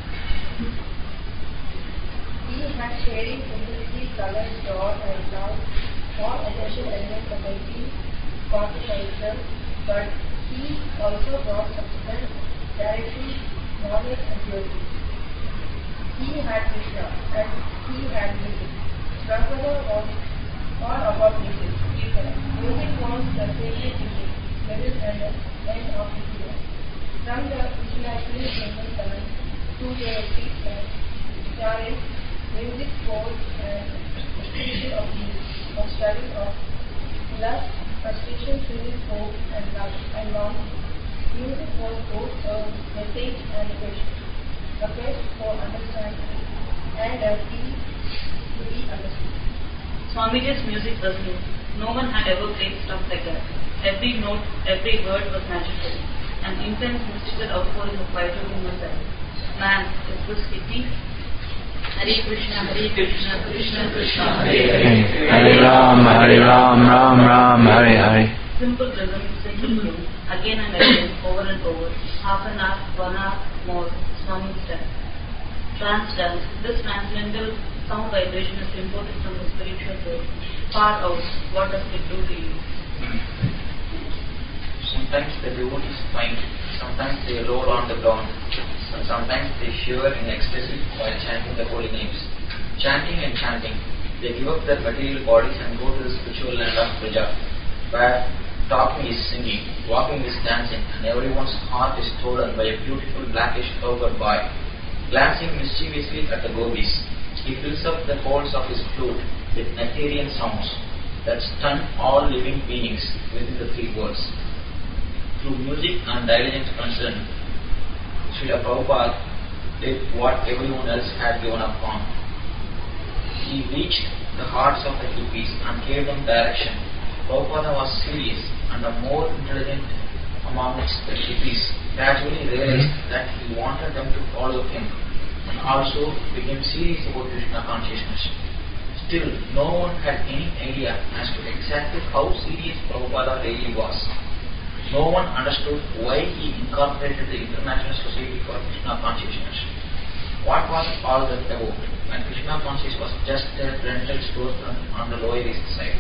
Speaker 9: He had sharing simplicity, color, joy, and love, all essential elements of a deep Bhakti culture, but he also brought substance, direction, knowledge, and purity. He had Krishna, and he had music. Prabhupada was all about music. Music was the sacred music, middle and the end of his life. From the internationally famous time to the street life, started music was an expression of youth, of struggle of lust, frustration, feeling, hope, and love, and longing. Music was both a message and a question, a quest for understanding, and a key to be understood.
Speaker 6: Swamiji's music was new. No one had ever played stuff like that. Every note, every word was magical. An intense mystical outpouring of vital human life. Man, is this hippie? Hare Krishna, Hare Krishna, Krishna Krishna, Hare Hare.
Speaker 1: Hare Ram, Hare Ram, Ram Ram, Hare Hare.
Speaker 6: Simple rhythm, simple tune, again and again, over and over. Half an hour, one hour, more, Swami style. Trance dance. This transcendental sound vibration is imported from the spiritual world. Far out, what does it do to you?
Speaker 7: Sometimes the devotees faint, sometimes they roll on the ground, and sometimes they shiver in ecstasy while chanting the holy names. Chanting and chanting, they give up their material bodies and go to the spiritual land of Braja, where talking is singing, walking is dancing, and everyone's heart is stolen by a beautiful blackish cowgirl boy. Glancing mischievously at the gopis, he fills up the holes of his flute with Nectarian sounds that stun all living beings within the three worlds. Through music and diligent concern, Srila Prabhupada did what everyone else had given up on. He reached the hearts of the hippies and gave them direction. Prabhupada was serious, and the more intelligent amongst the hippies gradually realized that he wanted them to follow him, and also became serious about Krishna consciousness. Still, no one had any idea as to exactly how serious Prabhupada really was. No one understood why he incorporated the International Society for Krishna Consciousness. What was all that about when Krishna consciousness was just a rental storefront on the Lower East Side?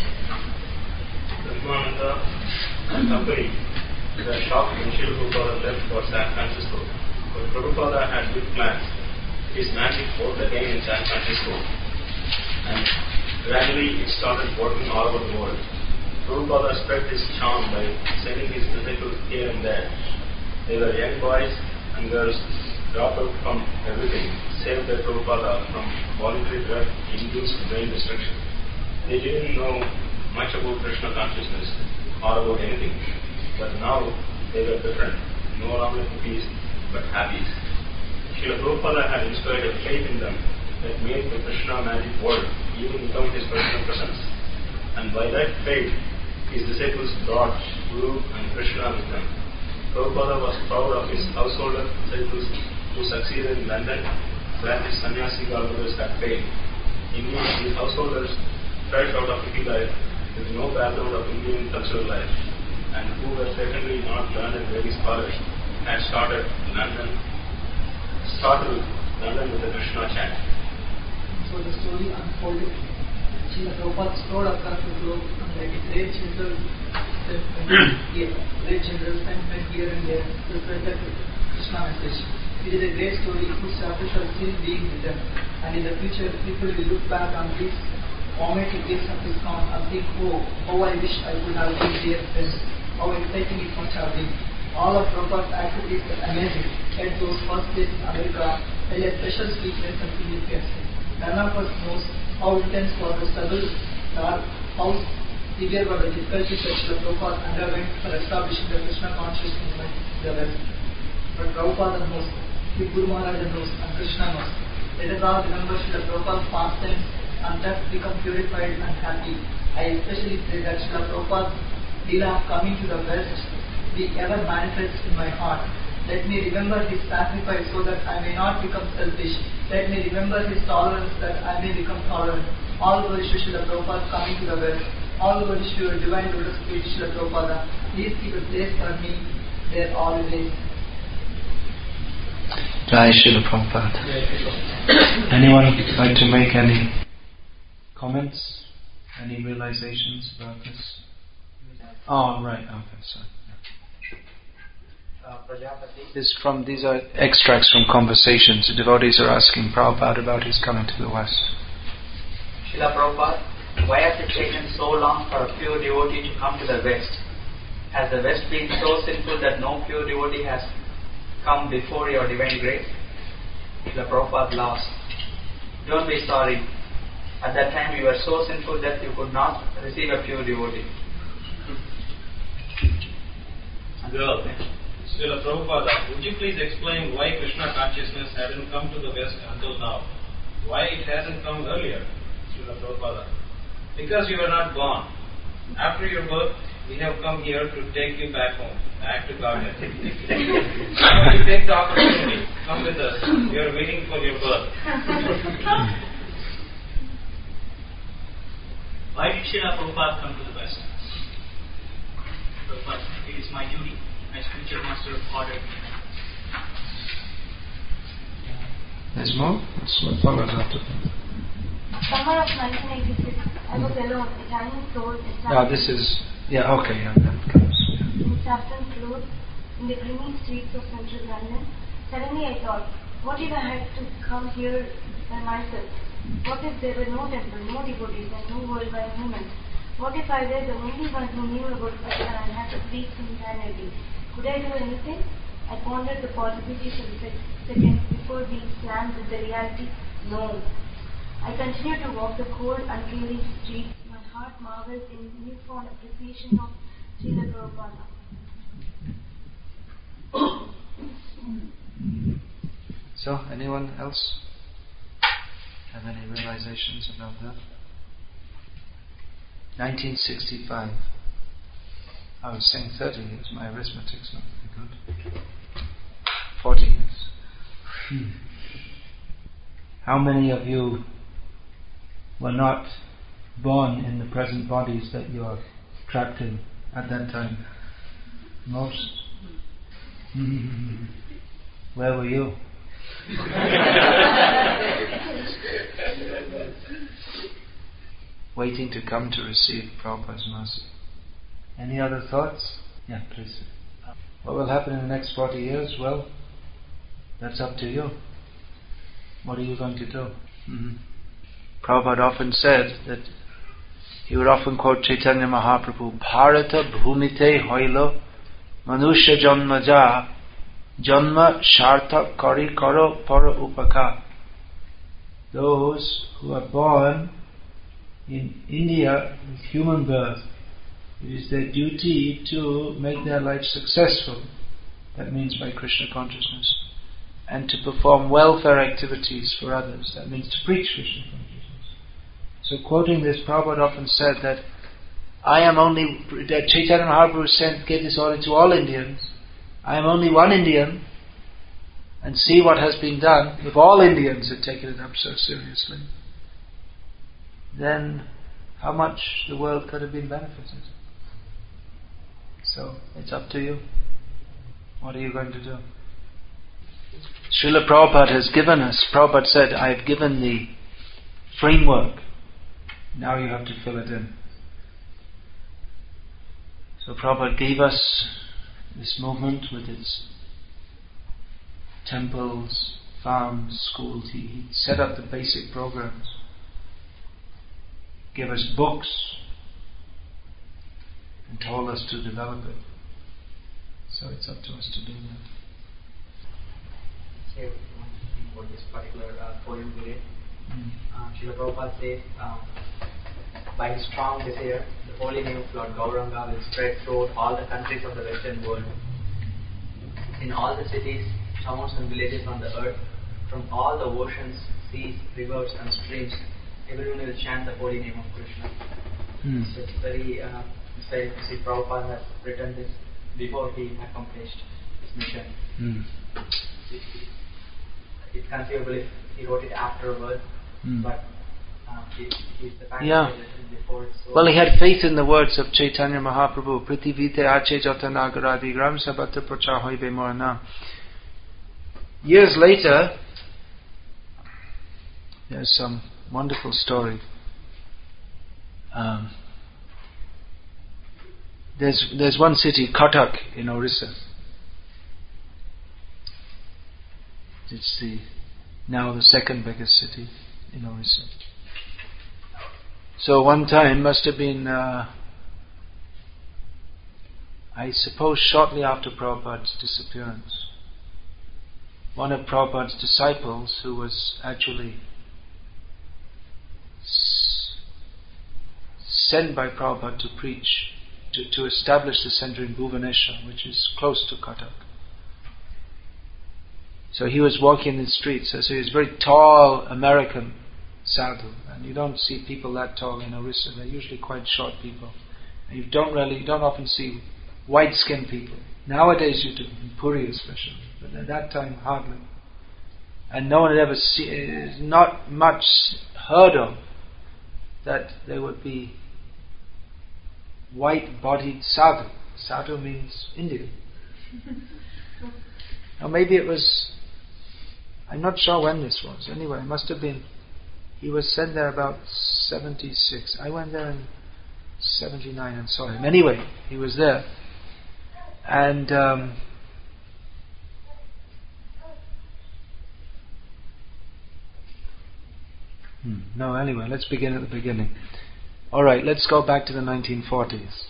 Speaker 16: Brahmananda and company were shocked when Srila Prabhupada left for San Francisco. But Prabhupada had big plans. His magic worked again in San Francisco, and gradually it started working all over the world. Prabhupada spread his charm by sending his disciples here and there. They were young boys and girls dropped out from everything, saved by Prabhupada from voluntary drug-induced brain destruction. They didn't know much about Krishna consciousness or about anything, but now they were different, no longer hippies but happies. Srila Prabhupada had inspired a faith in them that made the Krishna magic work even without his personal presence. And by that faith, his disciples brought Guru and Krishna with them. Prabhupada was proud of his householder disciples who succeeded in London, where his sannyasi godmothers had failed. Indeed, his householders, fresh out of hippie life, with no background of Indian cultural life, and who were certainly not learned very scholars, had started London, started London with the Krishna chant.
Speaker 2: So the story unfolded. Srila Prabhupada strode across the globe, and like a great general, here, great general went here and there to spread the Krishna message. It is a great story whose chapters are still being written, and in the future people will look back on this formative days of his song and think, oh, how I wish I could have been there then, how exciting it must have been. All of Prabhupada's activities were amazing, yet those first days in America held a special sweetness and significance. None of us knows how intense was the struggle, or how severe were the difficulties that Srila Prabhupada underwent for establishing the Krishna conscious movement in the West. But Prabhupada knows, the Guru Maharaj knows, and Krishna knows. Let us all remember Srila Prabhupada's pastimes and thus become purified and happy. I especially pray that Srila Prabhupada's Leela coming to the West be ever manifest in my heart. Let me remember His sacrifice so that I may not become selfish. Let me remember His tolerance that I may become tolerant. All glory to Srila Prabhupada coming to the West. All glory to your divine lotus feet, Srila Prabhupada. Please keep a place for me there always.
Speaker 1: Jai Srila Prabhupada. Anyone like to make any comments? Any realizations about this? Oh, right. Okay, sorry. This from these are extracts from conversations. The devotees are asking Prabhupada about his coming to the West.
Speaker 7: Srila Prabhupada, why has it taken so long for a pure devotee to come to the West? Has the West been so sinful that no pure devotee has come before your divine grace? Srila Prabhupada laughs. Don't be sorry. At that time you were so sinful that you could not receive a pure devotee.
Speaker 8: Well, Srila Prabhupada, would you please explain why Krishna consciousness hasn't come to the West until now? Why it hasn't come earlier, Srila Prabhupada? Because you were not born. After your birth, we have come here to take you back home, back to Godhead. Now you take the opportunity. Come with us. We are waiting for your birth.
Speaker 14: Why did Srila Prabhupada come to the West? Prabhupada, it is my duty as future master of order.
Speaker 1: There's more? That's what follows after that.
Speaker 9: Summer of nineteen eighty-six, I was alone, a tiny soul, a
Speaker 1: Ah, this is, yeah, okay, yeah, that comes. Yeah.
Speaker 9: in saffron clothes, in the grimy streets of central London. Suddenly I thought, what if I had to come here by myself? What if there were no temple, no devotees, and no worldwide movement? What if I were the only one who knew about Krishna and had to preach simultaneously? Could I do anything? I pondered the possibilities for a second before being slammed with the reality, no. I continued to walk the cold, unclean streets. My heart marveled in newfound appreciation of Srila Prabhupada.
Speaker 1: So, anyone else have any realizations about that? nineteen sixty-five. I was saying thirty years. My arithmetic's not very good. forty years. Hmm. How many of you were not born in the present bodies that you are trapped in at that time? Most. Mm-hmm. Where were you? Waiting to come to receive Prabhupada's mercy. Any other thoughts? Yeah, please. What will happen in the next forty years? Well, that's up to you. What are you going to do? Mm-hmm. Prabhupada often said that he would often quote Chaitanya Mahaprabhu, Bharata bhumite hoilo manusya janmaja janma shartha kari karo para upaka. Those who are born in India with human birth, it is their duty to make their life successful. That means by Krishna consciousness. And to perform welfare activities for others. That means to preach Krishna consciousness. So quoting this, Prabhupada often said that I am only, that Chaitanya Mahaprabhu sent, gave this order to all Indians. I am only one Indian, and see what has been done. If all Indians had taken it up so seriously, then how much the world could have been benefited. So it's up to you. What are you going to do? Srila Prabhupada has given us, Prabhupada said, I have given the framework. Now you have to fill it in. So Prabhupada gave us this movement with its temples, farms, schools. He, he set up the basic programs. Gave us books and told us to develop it. So it's up to us to do that.
Speaker 7: Say one thing about this particular uh, poem we read. Mm. Uh, Srila Prabhupada says, um, by his strong desire, the holy name of Lord Gauranga will spread throughout all the countries of the Western world. In all the cities, towns and villages on the earth, from all the oceans, seas, rivers and streams, everyone will chant the holy name of Krishna. Mm. So it's very, uh, it's very, see, Prabhupada has written this before he accomplished his mission.
Speaker 1: Mm.
Speaker 7: It, it's conceivable if he wrote it afterwards,
Speaker 1: mm.
Speaker 7: but uh, it, it's the fact
Speaker 1: yeah.
Speaker 7: that he wrote it before. So
Speaker 1: well, he had faith in the words of Chaitanya Mahaprabhu. Prithivite ache jatanagaradigram sabata pracha hoibe morana. Years later, there's some wonderful story. Um, there's there's one city, Cuttack, in Orissa. It's the now the second biggest city in Orissa. So one time, must have been, uh, I suppose, shortly after Prabhupada's disappearance, one of Prabhupada's disciples, who was actually s- sent by Prabhupada to preach, to, to establish the center in Bhubaneswar, which is close to Cuttack. So he was walking in the streets. So he was a very tall American sadhu, and you don't see people that tall in Orissa. They're usually quite short people. And you don't really, you don't often see white-skinned people. Nowadays you do, in Puri especially, but at that time hardly. And no one had ever seen, not much heard of, that there would be white-bodied sadhu. Sadhu means Indian. Or maybe it was, I'm not sure when this was. Anyway, it must have been, he was sent there about seventy-six. I went there in seventy-nine and saw him. Anyway, he was there. And um, hmm, no, anyway, let's begin at the beginning. Alright, let's go back to the nineteen forties,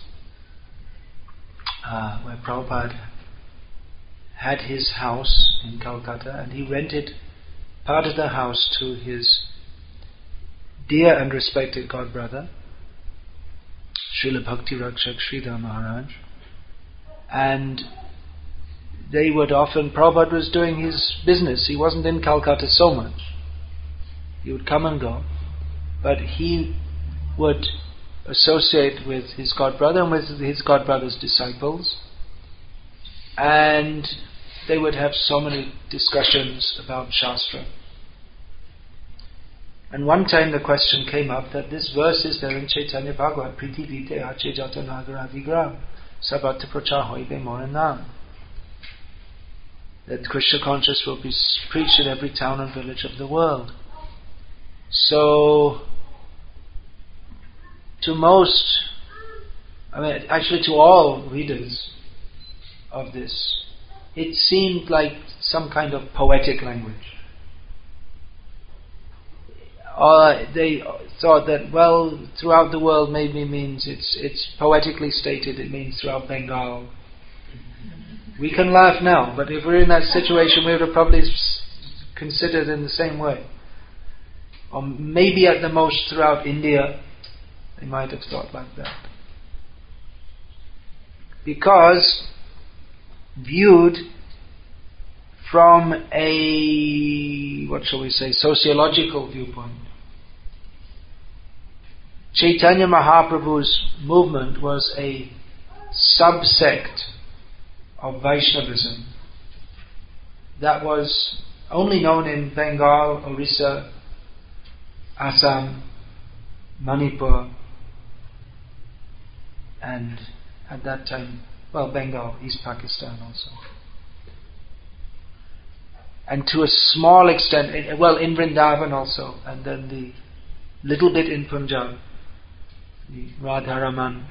Speaker 1: uh, where Prabhupada had his house in Calcutta, and he rented part of the house to his dear and respected godbrother, Srila Bhakti Rakshak Sridhar Maharaj. And they would often, Prabhupada was doing his business. He wasn't in Calcutta so much. He would come and go. But he would associate with his godbrother and with his godbrother's disciples. And they would have so many discussions about Shastra. And one time the question came up that this verse is there in Chaitanya Bhagavat, Priti Vite Ache Jata Nagaradigram Sabata Pracha Hoibe Moranam. That Krishna consciousness will be preached in every town and village of the world. So, to most, I mean, actually to all readers of this, it seemed like some kind of poetic language. Uh, they thought that, well, throughout the world maybe means it's it's poetically stated, it means throughout Bengal. We can laugh now, but if we're in that situation, we would have probably s- considered in the same way. Or maybe at the most throughout India, they might have thought like that. Because viewed from a, what shall we say, sociological viewpoint, Chaitanya Mahaprabhu's movement was a subsect of Vaishnavism that was only known in Bengal, Orissa, Assam, Manipur, and at that time, well, Bengal, East Pakistan also. And to a small extent, well, in Vrindavan also, and then the little bit in Punjab, the Radharaman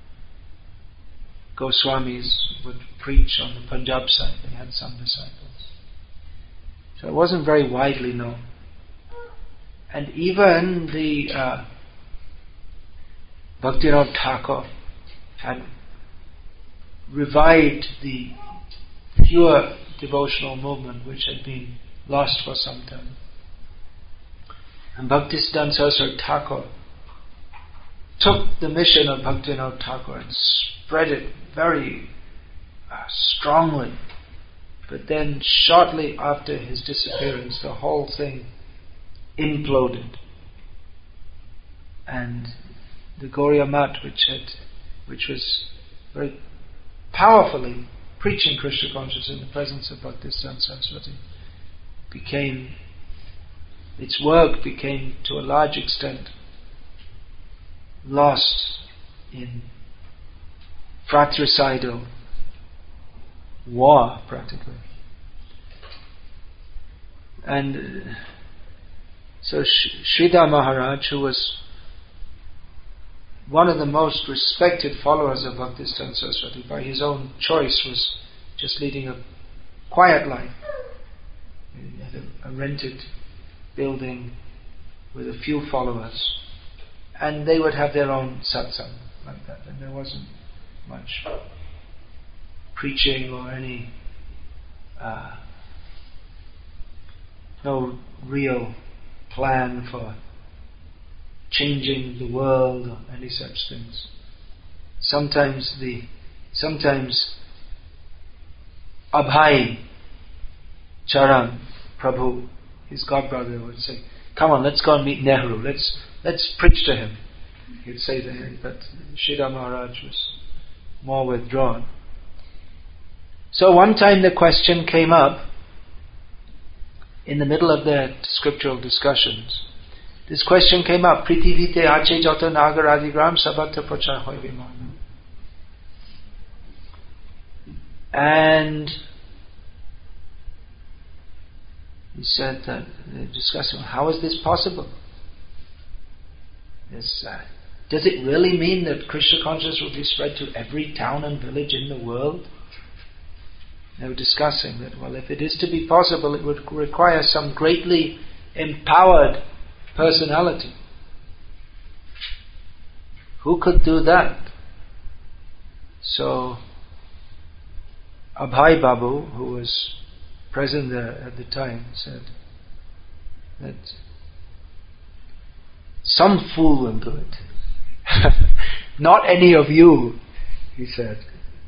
Speaker 1: Goswamis would preach on the Punjab side. They had some disciples. So it wasn't very widely known. And even the uh, Bhaktivinoda Thakur had revived the pure devotional movement which had been lost for some time. And Bhaktisiddhanta Saraswati Thakur took the mission of Bhaktivinoda Thakur and spread it very uh, strongly. But then shortly after his disappearance, the whole thing imploded. And the Gauriya Math, which had, which was very powerfully preaching Krishna consciousness in the presence of Bhaktisiddhanta Saraswati became, its work became to a large extent lost in fratricidal war, practically. And uh, so Sridhar Maharaj, who was one of the most respected followers of Bhaktisiddhanta Saraswati, by his own choice, was just leading a quiet life. He had a, a rented building with a few followers, and they would have their own satsang like that, and there wasn't much preaching or any uh, no real plan for changing the world or any such things. Sometimes the sometimes Abhay Charan Prabhu, his godbrother, would say, "Come on, let's go and meet Nehru. Let's let's preach to him." He'd say to him, but Sridhar Maharaj was more withdrawn. So one time the question came up in the middle of their scriptural discussions. This question came up, Prithivite ache jata nagar adigram sabata prachar hoy vimana. And he said that they were discussing, how is this possible? This, uh, does it really mean that Krishna consciousness will be spread to every town and village in the world? They were discussing that, well, if it is to be possible, it would require some greatly empowered personality. Who could do that? So Abhay Babu, who was present there at the time, said that some fool will do it. Not any of you, he said.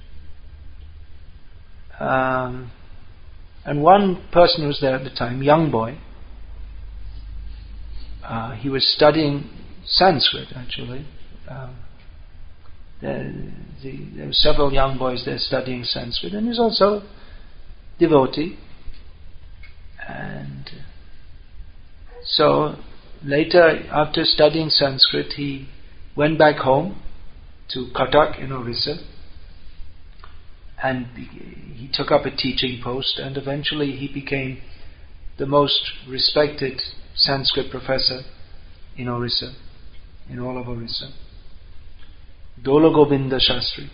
Speaker 1: Um, and one person who was there at the time, young boy, uh, he was studying Sanskrit actually. Um, there, the, there were several young boys there studying Sanskrit, and he was also devotee. And so later, after studying Sanskrit, he went back home to Cuttack in Orissa, and he took up a teaching post, and eventually he became the most respected Sanskrit professor in Orissa, in all of Orissa. Dola Govinda Shastri.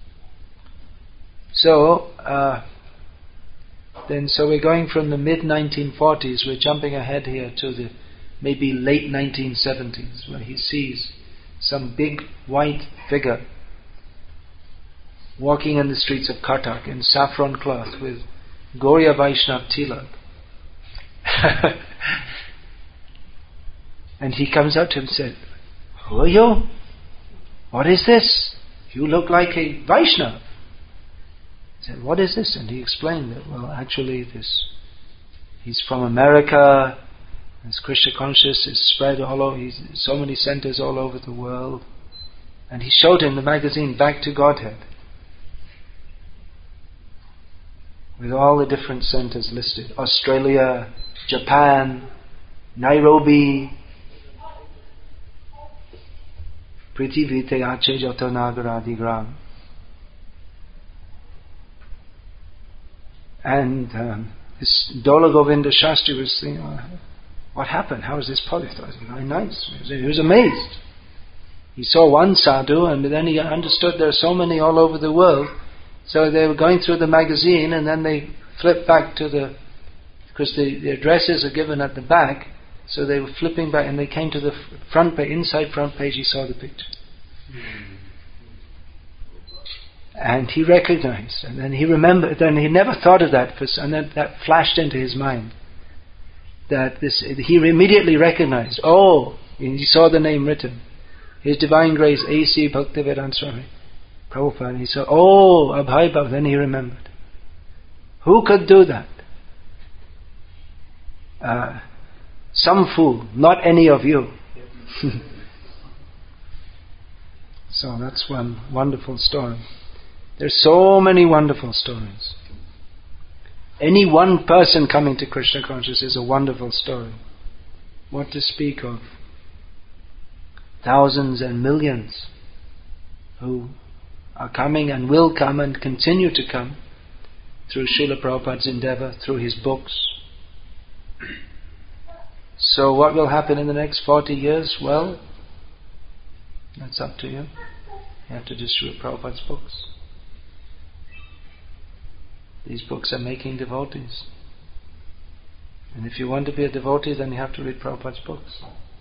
Speaker 1: So, uh, then, so we're going from the mid nineteen forties, we're jumping ahead here to the maybe late nineteen seventies, where he sees some big white figure walking in the streets of Cuttack in saffron cloth with Gauriya Vaishnav tilak. And he comes up to him and said, "Who are you? What is this? You look like a Vaishnav." He said, "What is this?" And he explained that, well, actually this, he's from America, his Krishna consciousness is spread all over, he's so many centers all over the world. And he showed him the magazine Back to Godhead, with all the different centers listed. Australia, Japan, Nairobi, Prithivite ache jata nagar adigram. And um, this Dola Govinda Shastri was thinking, oh, what happened? How is this possible? It was very nice. He was amazed. He saw one sadhu, and then he understood there are so many all over the world. So they were going through the magazine, and then they flipped back to the, because the, the addresses are given at the back, so they were flipping back, and they came to the front page, inside front page, he saw the picture. Mm. And he recognized, and then he remembered, then he never thought of that, for, and then that flashed into his mind. That this, he immediately recognized, oh, he saw the name written. His Divine Grace, A C Bhaktivedanta Swami Prabhupada. And he said, oh, Abhay Baba. Then he remembered. Who could do that? Uh, some fool, not any of you. So that's one wonderful story. There's so many wonderful stories. Any one person coming to Krishna consciousness is a wonderful story. What to speak of thousands and millions who are coming and will come and continue to come through Srila Prabhupada's endeavor, through his books. So what will happen in the next forty years? Well, that's up to you. You have to distribute Prabhupada's books. These books are making devotees. And if you want to be a devotee, then you have to read Prabhupada's books.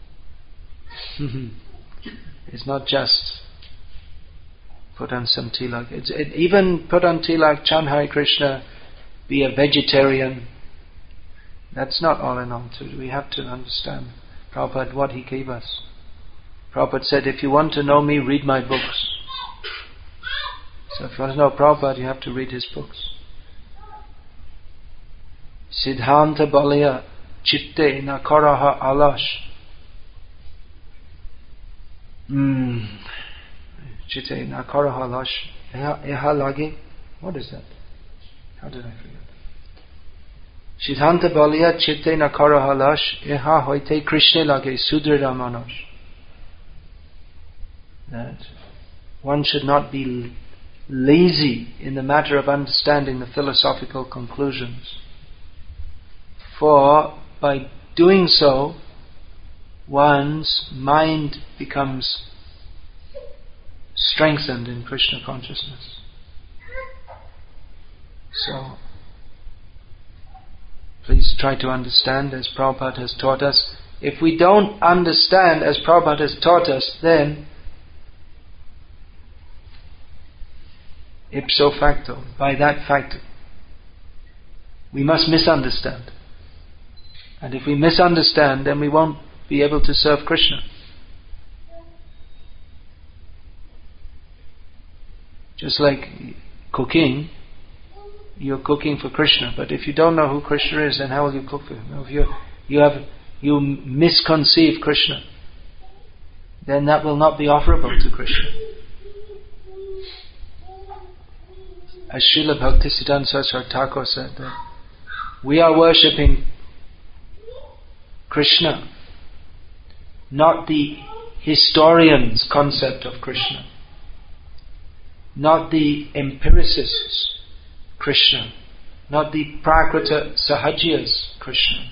Speaker 1: It's not just put on some tilak. It's, it, even put on tilak, chant Hare Krishna, be a vegetarian. That's not all in all. So we have to understand Prabhupada, what he gave us. Prabhupada said, if you want to know me, read my books. So if you want to know Prabhupada, you have to read his books. Siddhanta Balaya Chitte Nakaraha Alash. Hmm. Chitte Nakaraha Alash. Eha Lagi. What is that? How did I forget? Siddhanta Balaya Chitte Nakaraha Alash. Eha Hoite Krishna Lage Sudrida Manosh. That one should not be lazy in the matter of understanding the philosophical conclusions. For by doing so, one's mind becomes strengthened in Krishna consciousness. So, please try to understand as Prabhupada has taught us. If we don't understand as Prabhupada has taught us, then ipso facto, by that fact, we must misunderstand. And if we misunderstand, then we won't be able to serve Krishna. Just like cooking, you're cooking for Krishna, but if you don't know who Krishna is, then how will you cook for him? If you you have you misconceive Krishna, then that will not be offerable to Krishna. As Srila Bhaktisiddhanta Saraswati Thakur said, that we are worshipping Krishna, not the historian's concept of Krishna, not the empiricist's Krishna, not the Prakrita Sahajya's Krishna,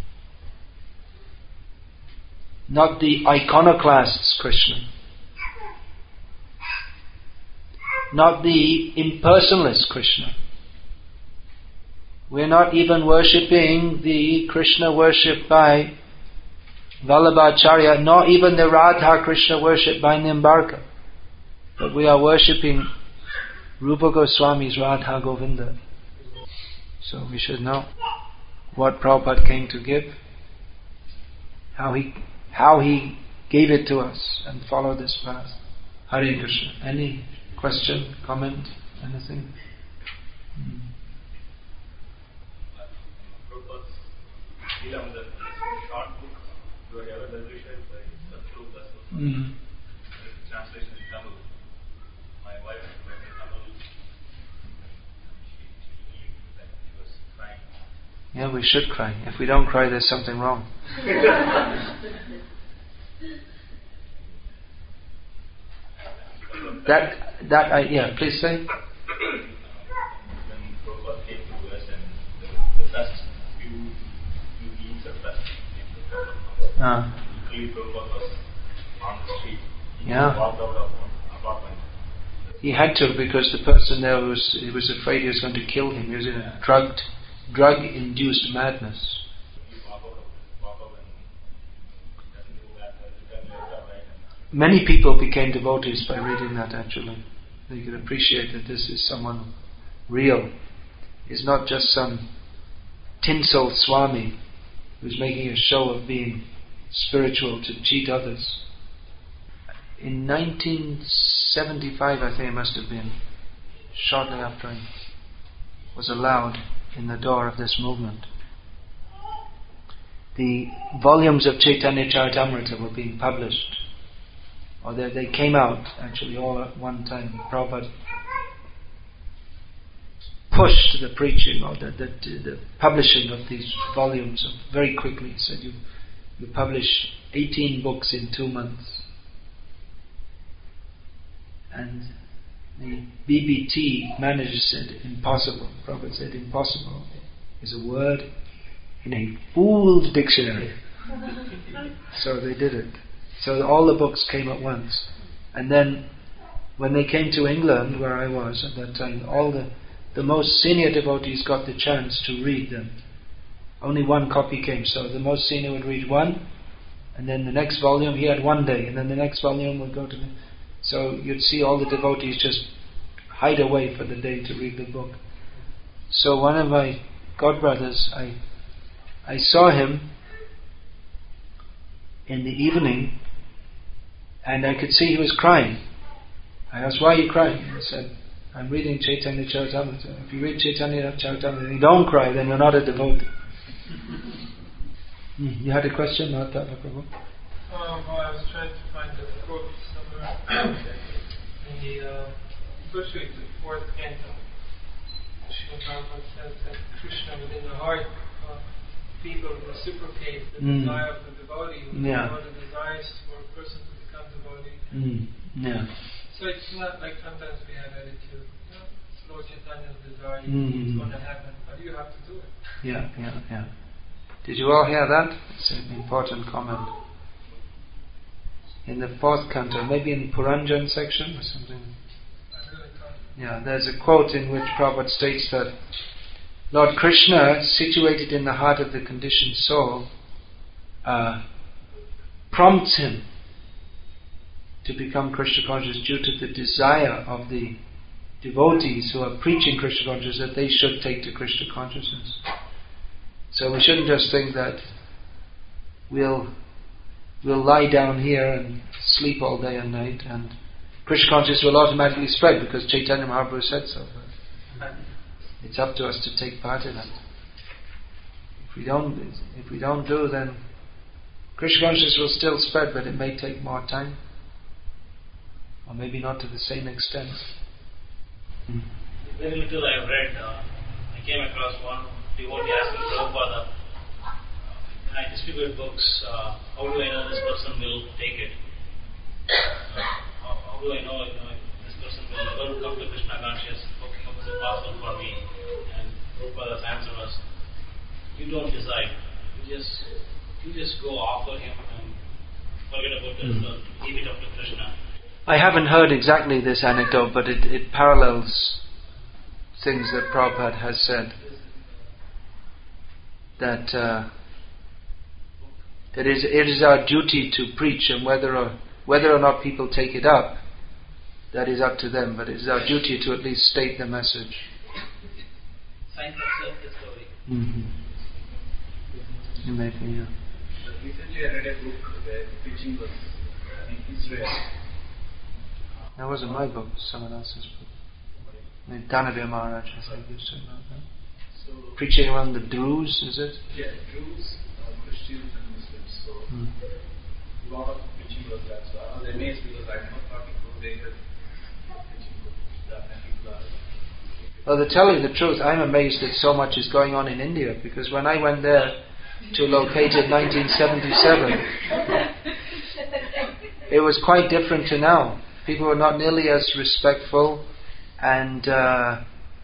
Speaker 1: not the iconoclast's Krishna, not the impersonalist Krishna. We're not even worshipping the Krishna worshipped by Vallabhacharya, nor even the Radha Krishna worshipped by Nimbarka. But we are worshipping Rupa Goswami's Radha Govinda. So we should know what Prabhupada came to give, how he how he gave it to us, and follow this path. Hare Krishna. Any question, comment, anything? Hmm.
Speaker 16: On the short book, whatever the English is, the true gospel.
Speaker 1: Mm-hmm.
Speaker 16: Translation in Tamil. My wife read in Tamil. She, she, she was crying.
Speaker 1: Yeah, we should cry. If we don't cry, there's something wrong. that that I yeah. Please say.
Speaker 16: When Prabhupada came to U S and the, the first few
Speaker 1: Ah. Yeah. He had to, because the person there was he was afraid he was going to kill him. He was in a drugged, drug-induced madness. Many people became devotees by reading that. Actually, they could appreciate that this is someone real. He's not just some tinsel Swami who's making a show of being spiritual to cheat others. In nineteen seventy-five, I think it must have been, shortly after I was allowed in the door of this movement, the volumes of Chaitanya Charitamrita were being published, or they, they came out actually all at one time. Prabhupada pushed the preaching or the, the, the publishing of these volumes very quickly. He said, you, you publish eighteen books in two months. And the B B T manager said, impossible. Prabhupada said, impossible is a word in a fool's dictionary. So they did it. So all the books came at once. And then when they came to England, where I was at that time, all the, the most senior devotees got the chance to read them. Only one copy came, so the most senior would read one, and then the next volume he had one day, and then the next volume would go to the... So you'd see all the devotees just hide away for the day to read the book. So one of my godbrothers, I, I saw him in the evening, and I could see he was crying. I asked, why are you crying? He said, I'm reading Chaitanya Charitamrita. If you read Chaitanya Charitamrita and you don't cry, then you're not a devotee. You had a question, Mata Prabhu?
Speaker 17: Um, well, I was trying to find the quote somewhere. in the, uh, especially the fourth canto, Srila Prabhupada says that Krishna within the heart of people reciprocates the
Speaker 1: Mm.
Speaker 17: desire of the devotee.
Speaker 1: Yeah.
Speaker 17: The devotee desires for a person to become devotee.
Speaker 1: Mm. Yeah.
Speaker 17: So it's not like sometimes we have attitude, you know, it's Lord Chaitanya's desire,
Speaker 1: Mm.
Speaker 17: it's going to happen, but you have to do it.
Speaker 1: Yeah, yeah, yeah. Did you all hear that? It's an important comment. In the fourth canto, maybe in Puranjan section or something. Yeah, there's a quote in which Prabhupada states that Lord Krishna, situated in the heart of the conditioned soul, uh, prompts him to become Krishna conscious due to the desire of the devotees who are preaching Krishna consciousness that they should take to Krishna consciousness. So we shouldn't just think that we'll we'll lie down here and sleep all day and night and Krishna consciousness will automatically spread because Chaitanya Mahaprabhu said so. But it's up to us to take part in it. If we don't, if we don't do, then Krishna consciousness will still spread, but it may take more time, or maybe not to the same extent. Mm.
Speaker 8: Very little I have read. Uh, I came across one devotee asking Prabhupada, uh, when I distribute books, uh, how do I know this person will take it? Uh, how, how do I know, you know if this person will ever come to Krishna consciousness? How, how is it possible for me? And Prabhupada's answer was, you don't decide. You just you just go offer him and forget about the result. Leave it up to Krishna.
Speaker 1: I haven't heard exactly this anecdote, but it, it parallels things that Prabhupada has said. That uh, that is, it is our duty to preach, and whether or whether or not people take it up, that is up to them. But it is our duty to at least state the message.
Speaker 8: Science of self-discovery.
Speaker 1: Mm-hmm. You may be, yeah.
Speaker 18: Recently I read a book where preaching was uh, in Israel.
Speaker 1: That wasn't my book, someone else's book. I mean, Dhanavir Maharaj, I think, used to about that.
Speaker 18: So,
Speaker 1: preaching among the Druze, is it?
Speaker 18: Yeah, Druze, uh, Christians and Muslims. So
Speaker 1: Mm.
Speaker 18: a lot of preaching was that. So I was amazed because I never thought it was there preaching was that and people are.
Speaker 1: Well, to tell you the truth, I'm amazed that so much is going on in India, because when I went there to locate in nineteen seventy-seven, it was quite different to now. People were not nearly as respectful, and uh,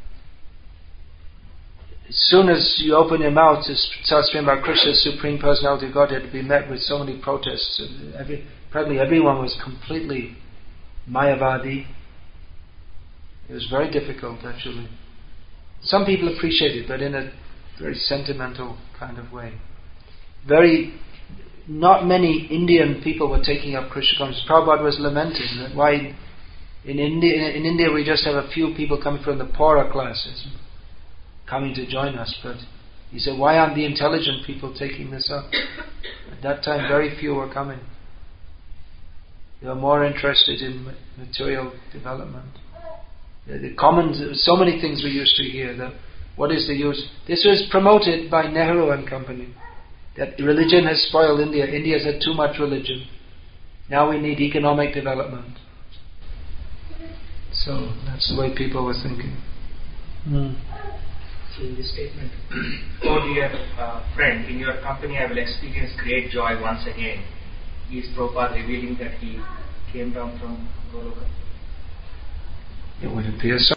Speaker 1: as soon as you open your mouth to start speaking about Krishna's Supreme Personality of Godhead, to be met with so many protests. Every, probably everyone was completely Mayavadi. It was very difficult, actually. Some people appreciate it, but in a very sentimental kind of way. Very, not many Indian people were taking up Krishna consciousness. Prabhupada was lamenting that why in India, in India we just have a few people coming from the poorer classes coming to join us, but he said, why aren't the intelligent people taking this up? At that time, very few were coming. They were more interested in material development. The common, so many things we used to hear. That what is the use? This was promoted by Nehru and company. That religion has spoiled India. India has had too much religion. Now we need economic development. So that's the way people were thinking. Mm.
Speaker 3: So in this statement, oh dear uh, friend, in your company I will experience great joy once again. Is Prabhupada revealing that he came down from Goloka?
Speaker 1: It would appear so.